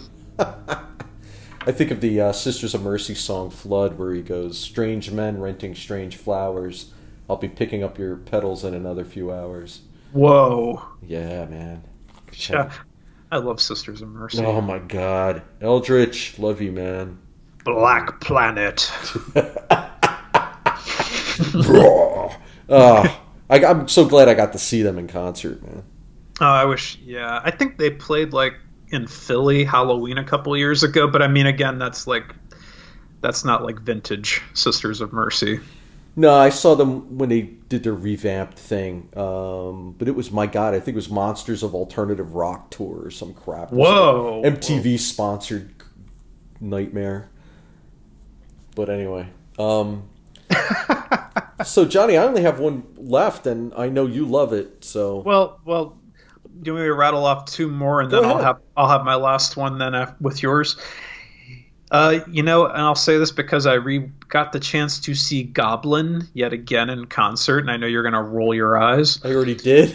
I think of the uh, Sisters of Mercy song, Flood, where he goes, strange men renting strange flowers. I'll be picking up your petals in another few hours. Whoa. Yeah, man. Yeah. I love Sisters of Mercy. Oh my God, Eldritch, love you, man. Black Planet. uh, I, I'm so glad I got to see them in concert, man. Oh, I wish. Yeah, I think they played like in Philly Halloween a couple years ago. But I mean, again, that's like that's not like vintage Sisters of Mercy. No, I saw them when they did their revamped thing. Um, but it was, my God, I think it was Monsters of Alternative Rock Tour or some crap. Whoa. M T V sponsored nightmare. But anyway. Um, so, Johnny, I only have one left, and I know you love it. So, well, well, do you want me to rattle off two more, and Go then ahead. I'll have I'll have my last one then af- with yours. Uh, you know, and I'll say this because I re got the chance to see Goblin yet again in concert, and I know you're gonna roll your eyes. I already did.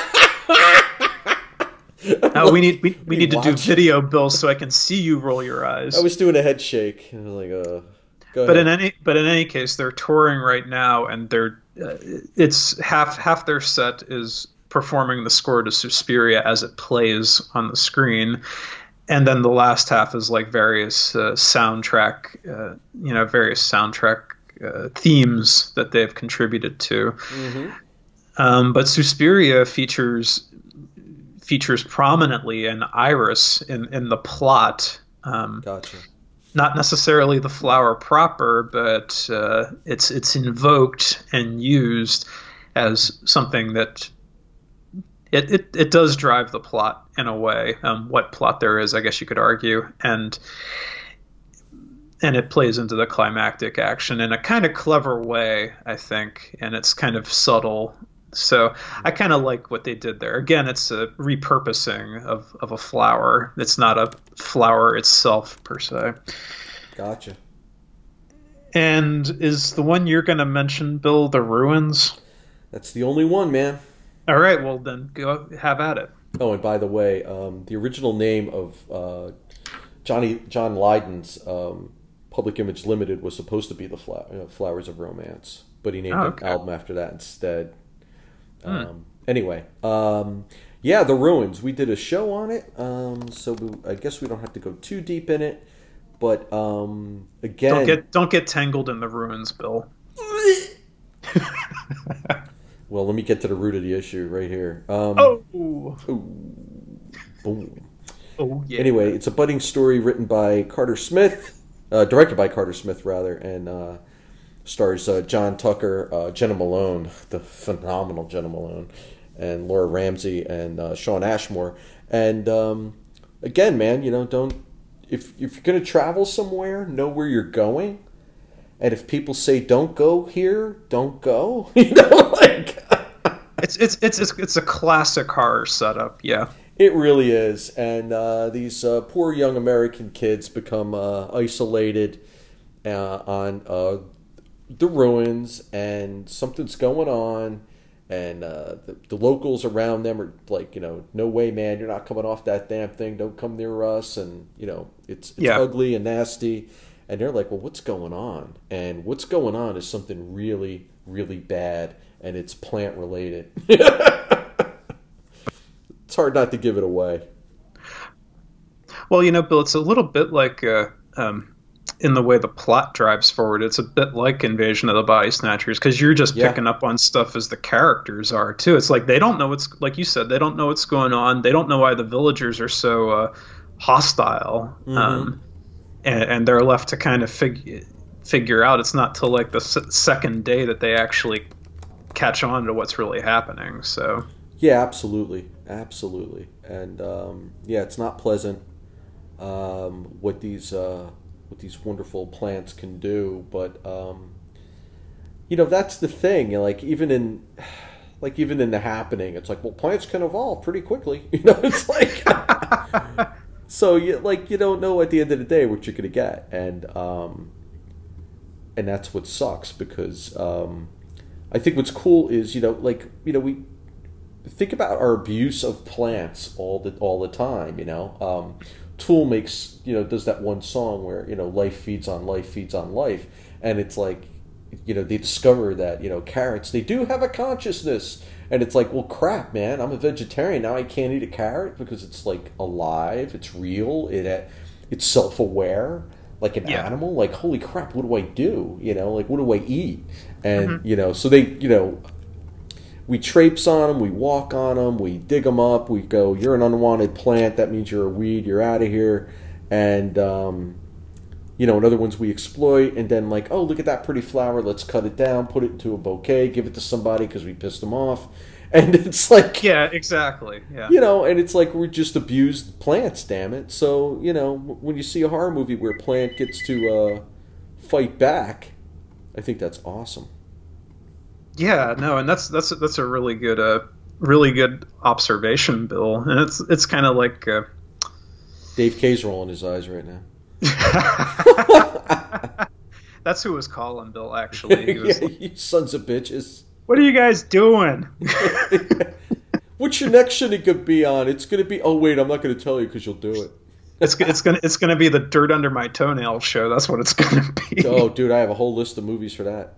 Oh, we need we, we need to do watch. video, Bill, so I can see you roll your eyes. I was doing a head shake. I was like, uh, go ahead. But in any but in any case, they're touring right now, and they're uh, it's half half their set is performing the score to Suspiria as it plays on the screen, and then the last half is like various uh, soundtrack, uh, you know, various soundtrack uh, themes that they've contributed to. Mm-hmm. Um, but Suspiria features features prominently an iris in in the plot. Um, Gotcha. Not necessarily the flower proper, but uh, it's it's invoked and used as something that it, it, it does drive the plot in a way. Um, what plot there is, I guess you could argue, and and it plays into the climactic action in a kind of clever way, I think, and it's kind of subtle. So I kind of like what they did there. Again, it's a repurposing of, of a flower. It's not a flower itself per se. Gotcha. And is the one you're going to mention, Bill, The Ruins? That's the only one, man. All right, well then go have at it. Oh, and by the way, um, the original name of uh, Johnny John Lydon's um, Public Image Limited was supposed to be the Flow- uh, Flowers of Romance, but he named Oh, okay. an album after that instead. Hmm. Um, anyway, um, yeah, The Ruins. We did a show on it, um, so we, I guess we don't have to go too deep in it. But um, again, Don't get don't get tangled in the ruins, Bill. well, let me get to the root of the issue right here. Um, Oh, boom. oh yeah. Anyway, it's a budding story written by Carter Smith, uh, directed by Carter Smith, rather, and uh, stars uh, John Tucker, uh, Jenna Malone, the phenomenal Jenna Malone, and Laura Ramsey, and uh, Shawn Ashmore. And um, again, man, you know, don't if if you're gonna travel somewhere, know where you're going. And if people say don't go here, don't go. You know, like It's it's it's it's it's a classic horror setup. Yeah. it really is. And uh, these uh, poor young American kids become uh, isolated uh, on uh, the ruins, and something's going on. And uh, the, the locals around them are like, you know, no way, man, you're not coming off that damn thing. Don't come near us. And, you know, it's, it's Yeah. ugly and nasty. And they're like, well, what's going on? And what's going on is something really, really bad, and it's plant related. It's hard not to give it away. Well, you know, Bill, it's a little bit like uh, um, in the way the plot drives forward. It's a bit like Invasion of the Body Snatchers, because you're just Yeah. picking up on stuff as the characters are too. It's like they don't know what's, like you said, they don't know what's going on. They don't know why the villagers are so uh, hostile, Mm-hmm. um, and, and they're left to kind of figure figure out. It's not till like the s- second day that they actually catch on to what's really happening. So Yeah, absolutely, absolutely, and um, yeah, it's not pleasant um, what these uh, what these wonderful plants can do, but um, you know that's the thing. Like even in like even in The Happening, it's like, well, plants can evolve pretty quickly. You know, it's like so you like you don't know at the end of the day what you're gonna get, and um, and that's what sucks because um, I think what's cool is you know like you know we. Think about our abuse of plants all the all the time. You know, um, Tool makes you know does that one song where you know life feeds on life feeds on life, and it's like you know they discover that you know carrots they do have a consciousness, and it's like well crap man, I'm a vegetarian now, I can't eat a carrot because it's like alive, it's real, it it's self aware. like an Yeah. animal. Like, holy crap, what do I do? You know, like, what do I eat? And, Mhm. you know, so they, you know, we traipse on them, we walk on them, we dig them up, we go, you're an unwanted plant, that means you're a weed, you're out of here. And, um, you know, and other ones we exploit, and then like, oh, look at that pretty flower, let's cut it down, put it into a bouquet, give it to somebody because we pissed them off. And it's like, Yeah, exactly. Yeah. you know, and it's like we're just abused plants, damn it. So, you know, when you see a horror movie where a plant gets to uh, fight back, I think that's awesome. Yeah, no, and that's that's that's a really good uh really good observation, Bill. And it's it's kind of like uh, Dave K's rolling his eyes right now. that's who was calling Bill, actually. He was Yeah, like, you sons of bitches. what are you guys doing? What's your next shit it could be on? It's going to be, oh, wait, I'm not going to tell you because you'll do it. It's it's gonna it's gonna be the Dirt Under My Toenail show. That's what it's gonna be. Oh, dude, I have a whole list of movies for that.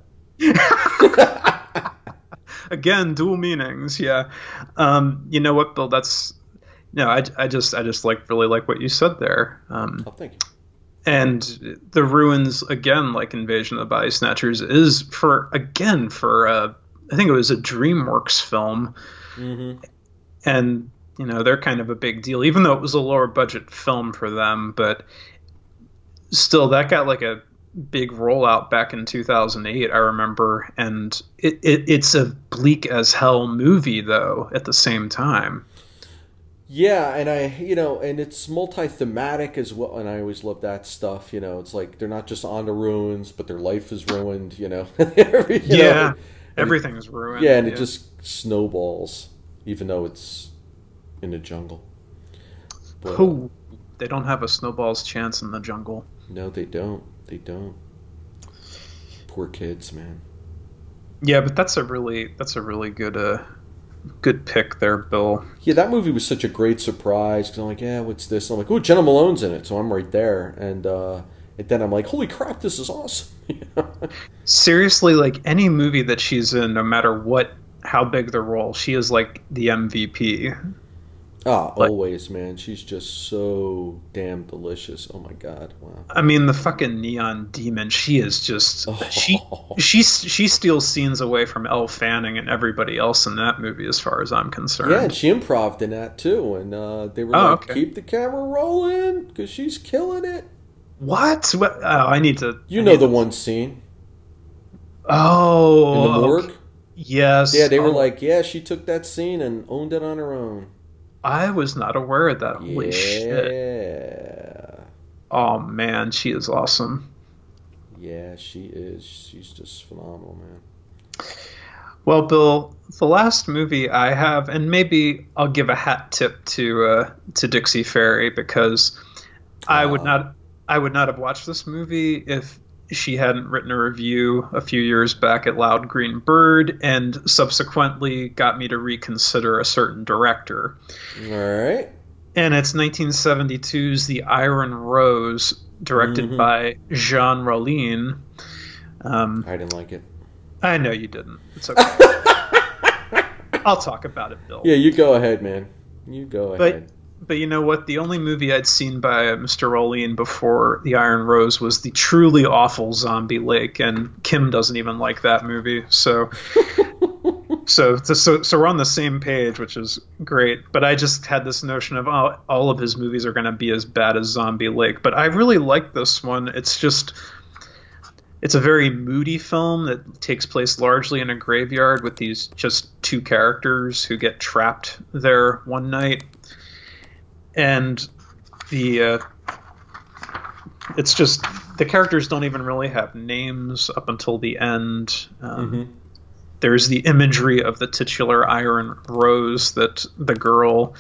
Again, dual meanings. Yeah. Um, you know what, Bill? That's no. I, I just I just like really like what you said there. Um, Oh, thank you. and the Ruins, again, like Invasion of the Body Snatchers, is for again for uh, I think it was a DreamWorks film, Mm-hmm. and you know they're kind of a big deal, even though it was a lower budget film for them, but still that got like a big rollout back in two thousand eight, I remember, and it, it it's a bleak as hell movie though at the same time. Yeah, and I, you know, and it's multi-thematic as well, and I always love that stuff, you know, it's like they're not just on the ruins, but their life is ruined, you know. You Yeah, know? everything is ruined. Yeah, and it just snowballs, even though it's in the jungle. But, uh, Oh, they don't have a snowball's chance in the jungle. no, they don't. They don't. Poor kids, man. Yeah, but that's a really that's a really good uh good pick there, Bill. Yeah, that movie was such a great surprise because I'm like, yeah, what's this? I'm like, oh, Jenna Malone's in it, so I'm right there, and uh, and then I'm like, holy crap, this is awesome. Seriously, like any movie that she's in, no matter what, how big the role, she is like the M V P. Ah, Like- always, man. She's just so damn delicious. Oh my god, wow. I mean, the fucking Neon Demon, she is just Oh. she she she steals scenes away from Elle Fanning and everybody else in that movie, as far as I'm concerned. Yeah, and she improved in that too, and uh, they were Oh, like, okay. keep the camera rolling because she's killing it. What? What? Oh, I need to. You I know need the to- one scene Oh, in the morgue. okay. Yes. Yeah, they were Oh, like, yeah, she took that scene and owned it on her own. I was not aware of that. Holy yeah. shit! Oh man, she is awesome. Yeah, she is. She's just phenomenal, man. Well, Bill, the last movie I have, and maybe I'll give a hat tip to uh, to Dixie Ferry, because I would Ah. not I would not have watched this movie if she hadn't written a review a few years back at Loud Green Bird, and subsequently got me to reconsider a certain director. All right. And it's nineteen seventy-two's The Iron Rose, directed Mhm. by Jean Rollin. Um, I didn't like it. I know you didn't. It's okay. I'll talk about it, Bill. Yeah, you go ahead, man. You go But ahead. but you know what? The only movie I'd seen by Mister Rollin before The Iron Rose was the truly awful Zombie Lake, and Kim doesn't even like that movie. So so so so we're on the same page, which is great. But I just had this notion of, oh, all of his movies are going to be as bad as Zombie Lake. But I really like this one. It's just it's a very moody film that takes place largely in a graveyard with these just two characters who get trapped there one night. And the uh, it's just the characters don't even really have names up until the end. Um, Mm-hmm. There's the imagery of the titular Iron Rose that the girl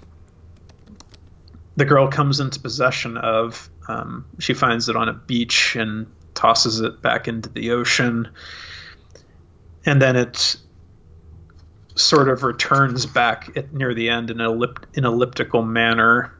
the girl comes into possession of. Um, she finds it on a beach and tosses it back into the ocean, and then it sort of returns back at near the end in an ellip- in elliptical manner.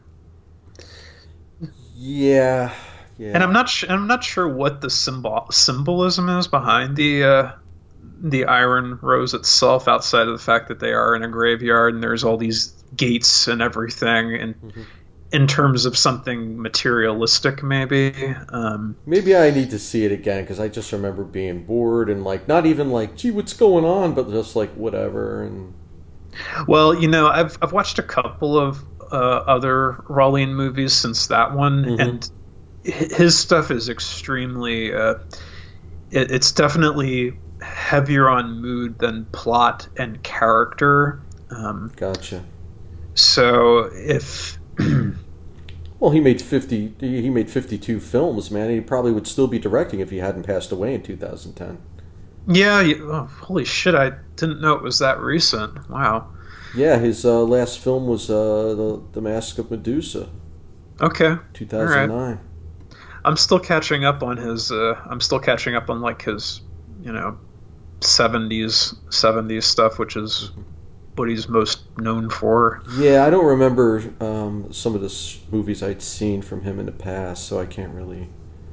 Yeah. Yeah. And I'm not sh- I'm not sure what the symbol symbolism is behind the uh, the Iron Rose itself, outside of the fact that they are in a graveyard and there's all these gates and everything, and Mhm. in terms of something materialistic, maybe. Um, Maybe I need to see it again because I just remember being bored and like not even like, gee, what's going on, but just like whatever. And well, you know, I've I've watched a couple of uh, other Rawlian movies since that one, mm-hmm. and his stuff is extremely. Uh, it, it's definitely heavier on mood than plot and character. Um, gotcha. So if well, he made fifty. He made fifty-two films, man. He probably would still be directing if he hadn't passed away in two thousand ten. Yeah. You, oh, holy shit! I didn't know it was that recent. Wow. Yeah, his uh, last film was uh, the the Mask of Medusa. Okay. two thousand nine. Right. I'm still catching up on his. Uh, I'm still catching up on like his, you know, seventies seventies stuff, which is what he's most known for. Yeah, I don't remember um, some of the s- movies I'd seen from him in the past, so I can't really.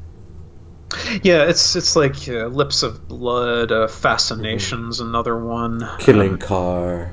Yeah, it's it's like uh, Lips of Blood, uh, Fascination's mm-hmm. another one. Killing um, Car.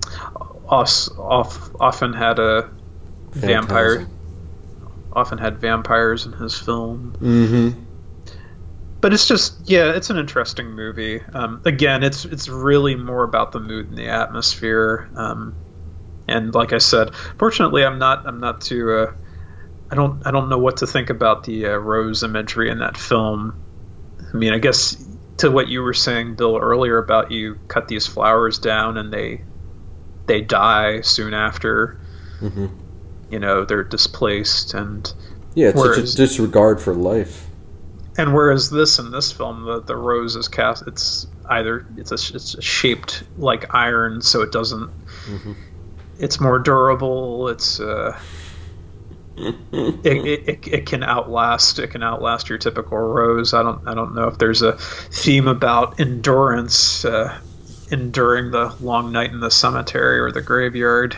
Os, off, often had a vampire. Often had vampires in his film. Mm-hmm. But it's just, yeah, it's an interesting movie. Um, again, it's it's really more about the mood and the atmosphere. Um, and like I said, fortunately, I'm not I'm not too. Uh, I don't I don't know what to think about the uh, rose imagery in that film. I mean, I guess to what you were saying, Bill, earlier about you cut these flowers down and they they die soon after. Mm-hmm. You know, they're displaced, and yeah, it's whereas, such a disregard for life. And whereas this in this film, the, the rose is cast. It's either it's a, it's shaped like iron, so it doesn't. Mm-hmm. It's more durable. It's uh, it, it, it it can outlast. It can outlast your typical rose. I don't I don't know if there's a theme about endurance, uh, enduring the long night in the cemetery or the graveyard.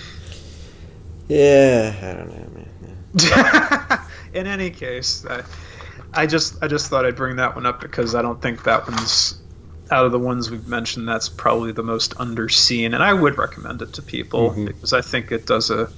Yeah, I don't know, man. Yeah. In any case. I, I just I just thought I'd bring that one up because I don't think that one's out of the ones we've mentioned. That's probably the most underseen, and I would recommend it to people mm-hmm. because I think it does a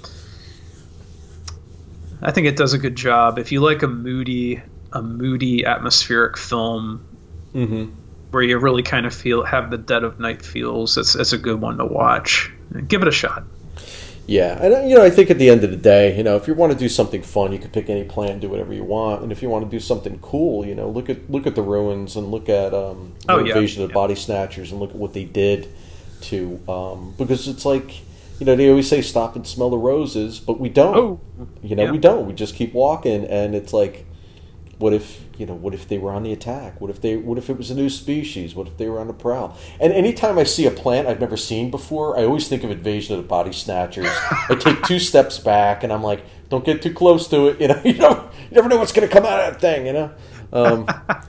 I think it does a good job. If you like a moody a moody atmospheric film mm-hmm. where you really kind of feel have the dead of night feels, it's it's a good one to watch. Give it a shot. Yeah, and you know, I think at the end of the day, you know, if you want to do something fun, you can pick any plan, do whatever you want, and if you want to do something cool, you know, look at look at the ruins and look at um, the oh, Invasion yeah. of yeah. Body Snatchers and look at what they did to um, because it's like, you know, they always say stop and smell the roses, but we don't. Oh, you know, yeah. we don't. We just keep walking, and it's like, what if you know? What if they were on the attack? What if they? What if it was a new species? What if they were on the prowl? And anytime I see a plant I've never seen before, I always think of Invasion of the Body Snatchers. I take two steps back, and I'm like, don't get too close to it. You know, you know, you never know what's going to come out of that thing. You know, um,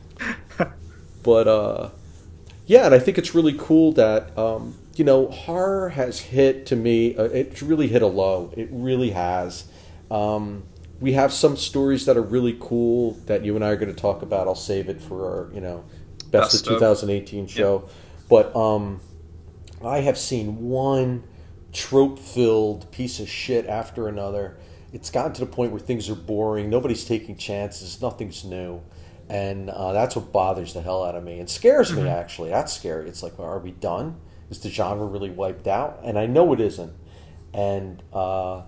but uh, yeah, and I think it's really cool that um, you know, horror has hit to me. Uh, it's really hit a low. It really has. Um, We have some stories that are really cool that you and I are going to talk about. I'll save it for our, you know, best, best of twenty eighteen show. Yeah. But um, I have seen one trope-filled piece of shit after another. It's gotten to the point where things are boring. Nobody's taking chances. Nothing's new. And uh, that's what bothers the hell out of me. It scares mm-hmm. me, actually. That's scary. It's like, well, are we done? Is the genre really wiped out? And I know it isn't. And... Uh,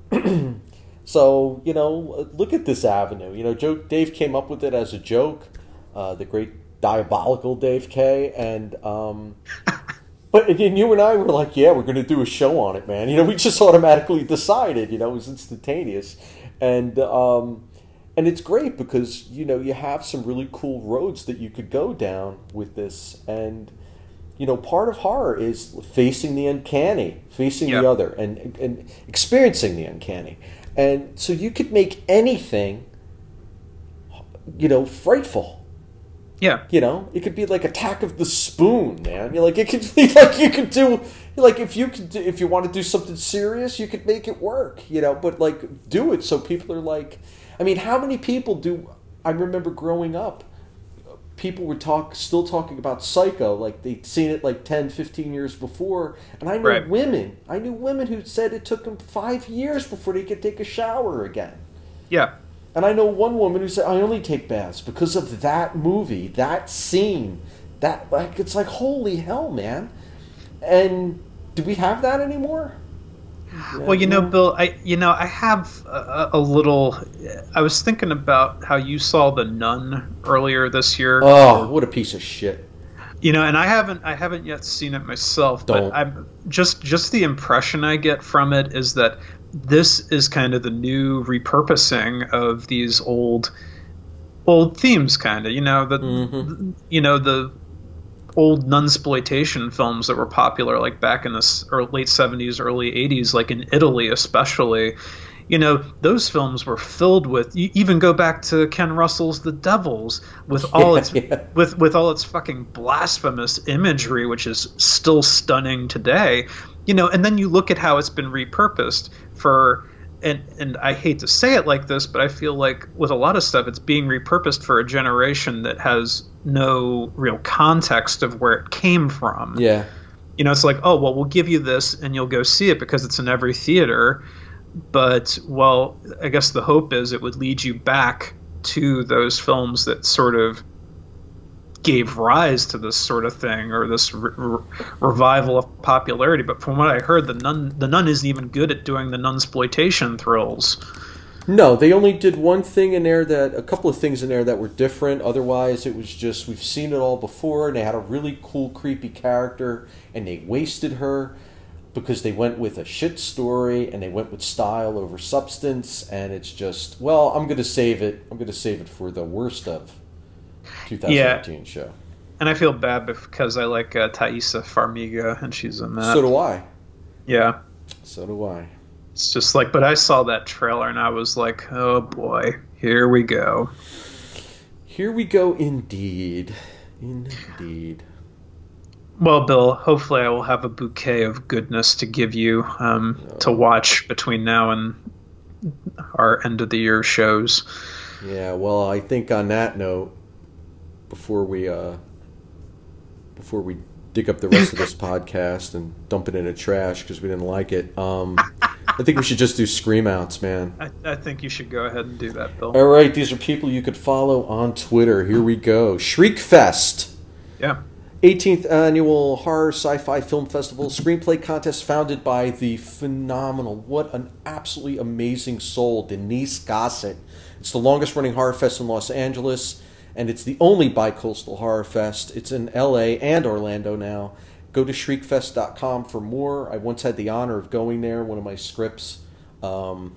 So, you know, look at this avenue. You know, Joe, Dave came up with it as a joke, uh, the great diabolical Dave K. And, um, but and you and I were like, yeah, we're going to do a show on it, man. You know, we just automatically decided, you know, it was instantaneous. And, um, and it's great because, you know, you have some really cool roads that you could go down with this. And, you know, part of horror is facing the uncanny, facing yep. the other, and, and experiencing the uncanny. And so you could make anything, you know, frightful. Yeah. You know, it could be like Attack of the Spoon, man. You're like, it could be like you could do, like if you could, do, if you want to do something serious, you could make it work. You know, but like do it so people are like, I mean, how many people do? I remember growing up, people were talk still talking about Psycho, like they'd seen it like ten, fifteen years before. And I know Right. women, I knew women who said it took them five years before they could take a shower again. Yeah. And I know one woman who said, I only take baths because of that movie, that scene. That, like, it's like, holy hell, man. And do we have that anymore? Well, you know, Bill, I you know I have a, a little. I was thinking about how you saw The Nun earlier this year. Oh, what a piece of shit! You know, and I haven't I haven't yet seen it myself, Don't. but I'm just just the impression I get from it is that this is kind of the new repurposing of these old old themes, kind of. You know, the Mm-hmm. you know the old nunsploitation films that were popular like back in the s- or late seventies, early eighties, like in Italy especially. You know, those films were filled with. You even go back to Ken Russell's The Devils with all Yeah, its yeah. with with all its fucking blasphemous imagery, which is still stunning today. You know, and then you look at how it's been repurposed for. And and I hate to say it like this, but I feel like with a lot of stuff, it's being repurposed for a generation that has no real context of where it came from. Yeah. You know, it's like, oh, well, we'll give you this and you'll go see it because it's in every theater. But, well, I guess the hope is it would lead you back to those films that sort of gave rise to this sort of thing, or this re- re- revival of popularity. But from what I heard, the nun the nun isn't even good at doing the nunsploitation thrills. No, they only did one thing in there, that a couple of things in there that were different. Otherwise, it was just, we've seen it all before, and they had a really cool, creepy character, and they wasted her because they went with a shit story, and they went with style over substance, and it's just, well, I'm going to save it. I'm going to save it for the worst of twenty eighteen Yeah. show. And I feel bad because I like uh, Thaisa Farmiga, and she's in that. So do I. Yeah. So do I. It's just like, but I saw that trailer and I was like, oh boy, here we go. Here we go, indeed. Indeed. Well, Bill, hopefully I will have a bouquet of goodness to give you um, Oh. to watch between now and our end of the year shows. Yeah, well, I think on that note, before we uh, before we dig up the rest of this podcast and dump it in the trash because we didn't like it, um, I think we should just do scream outs, man. I, I think you should go ahead and do that, Bill. All right, these are people you could follow on Twitter. Here we go. Shriekfest, Yeah. eighteenth Annual Horror Sci-Fi Film Festival Screenplay Contest, founded by the phenomenal, what an absolutely amazing soul, Denise Gossett. It's the longest-running horror fest in Los Angeles, and it's the only bi-coastal horror fest. It's in L A and Orlando now. Go to shriekfest dot com for more. I once had the honor of going there, one of my scripts. Um,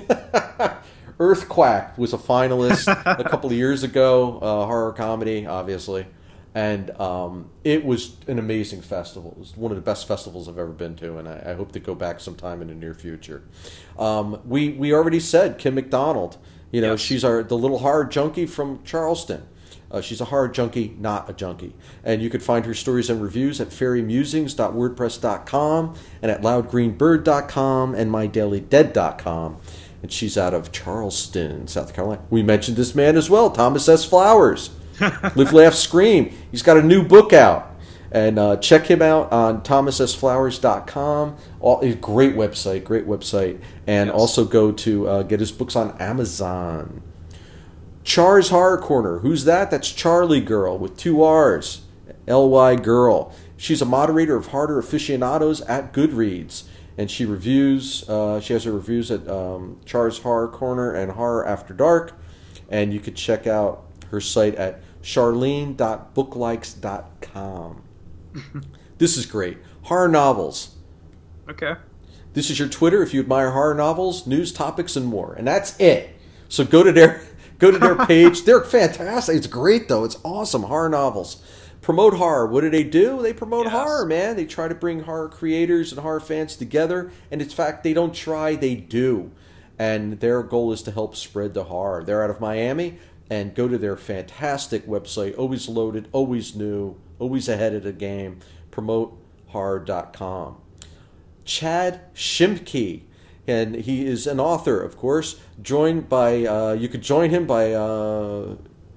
Earthquack was a finalist a couple of years ago, uh, horror comedy, obviously. And um, it was an amazing festival. It was one of the best festivals I've ever been to, and I, I hope to go back sometime in the near future. Um, we we already said Kim McDonald. You know, Yes. she's our the little horror junkie from Charleston. Uh, she's a horror junkie, not a junkie. And you can find her stories and reviews at fairy musings dot wordpress dot com and at loud green bird dot com and my daily dead dot com. And she's out of Charleston, South Carolina. We mentioned this man as well, Thomas S. Flowers. Live, Laugh, Scream. He's got a new book out. And uh, check him out on thomas s flowers dot com. All, a great website, great website. And Yes. also go to uh, get his books on Amazon. Char's Horror Corner. Who's that? That's Charlie Girl with two R's. L Y Girl. She's a moderator of Harder Aficionados at Goodreads. And she reviews, uh, she has her reviews at um, Char's Horror Corner and Horror After Dark. And you could check out her site at charlene dot booklikes dot com. This is great. Horror novels. Okay. This is your Twitter if you admire horror novels, news, topics, and more. And that's it. So go to their go to their page. They're fantastic. It's great, though. It's awesome. Horror novels. Promote horror. What do they do? They promote Yes. horror, man. They try to bring horror creators and horror fans together. And in fact, they don't try, they do. And their goal is to help spread the horror. They're out of Miami. And go to their fantastic website. Always loaded, always new, always ahead of the game. promote horror dot com. Chad Shimke, and he is an author, of course. Joined by, uh, you could join him by uh,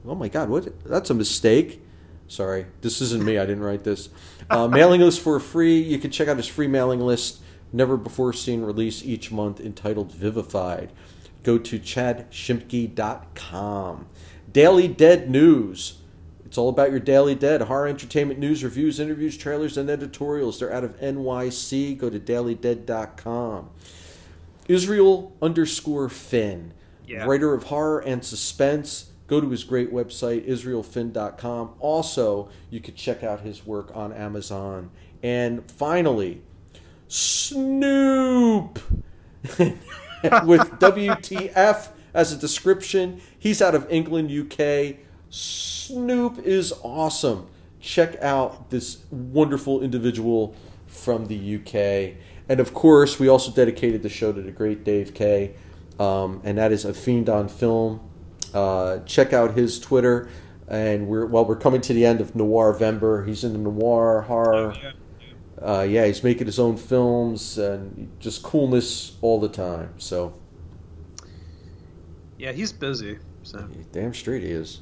Oh my God, what? That's a mistake. Sorry, this isn't me. I didn't write this. Uh, mailing list for free. You can check out his free mailing list, never before seen release each month, entitled Vivified. Go to chad shimke dot com. Daily Dead News. It's all about your Daily Dead. Horror entertainment news, reviews, interviews, trailers, and editorials. They're out of N Y C. Go to daily dead dot com. Israel underscore Finn. Yeah. Writer of horror and suspense. Go to his great website, israel fin dot com. Also, you can check out his work on Amazon. And finally, Snoop with W T F as a description. He's out of England, U K. Snoop is awesome. Check out this wonderful individual from the U K. And of course, we also dedicated the show to the great Dave K. Um, and that is A Fiend on Film. Uh, check out his Twitter. And we're well, we're coming to the end of Noirvember. He's in the noir horror. Oh, yeah. Uh, yeah, he's making his own films and just coolness all the time. So, yeah, he's busy. So yeah, damn straight he is.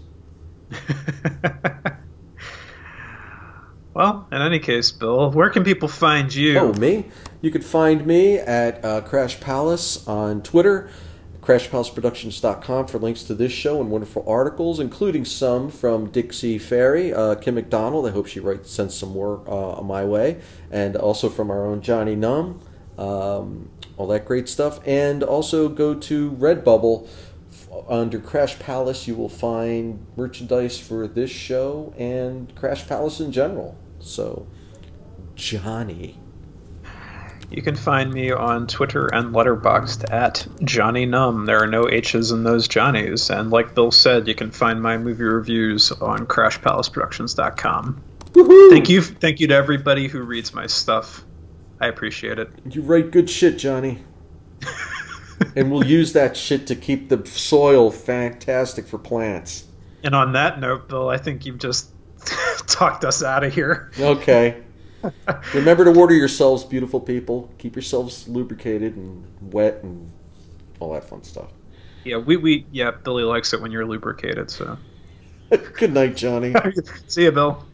Well, in any case, Bill, where can people find you? Oh, me? You could find me at uh, Crash Palace on Twitter, crash palace productions dot com for links to this show and wonderful articles, including some from Dixie Ferry, uh, Kim McDonald. I hope she writes sends some more uh, my way, and also from our own Johnny Numb, um, all that great stuff. And also go to Redbubble. Under Crash Palace, you will find merchandise for this show and Crash Palace in general. So, Johnny. You can find me on Twitter and Letterboxd at Johnny Numb. There are no H's in those Johnnies. And like Bill said, you can find my movie reviews on crash palace productions dot com. Woohoo! Thank you, thank you to everybody who reads my stuff. I appreciate it. You write good shit, Johnny. And we'll use that shit to keep the soil fantastic for plants. And on that note, Bill, I think you've just talked us out of here. Okay. Remember to water yourselves, beautiful people. Keep yourselves lubricated and wet and all that fun stuff. Yeah, we, we yeah, Billy likes it when you're lubricated, so. Good night, Johnny. See you, Bill.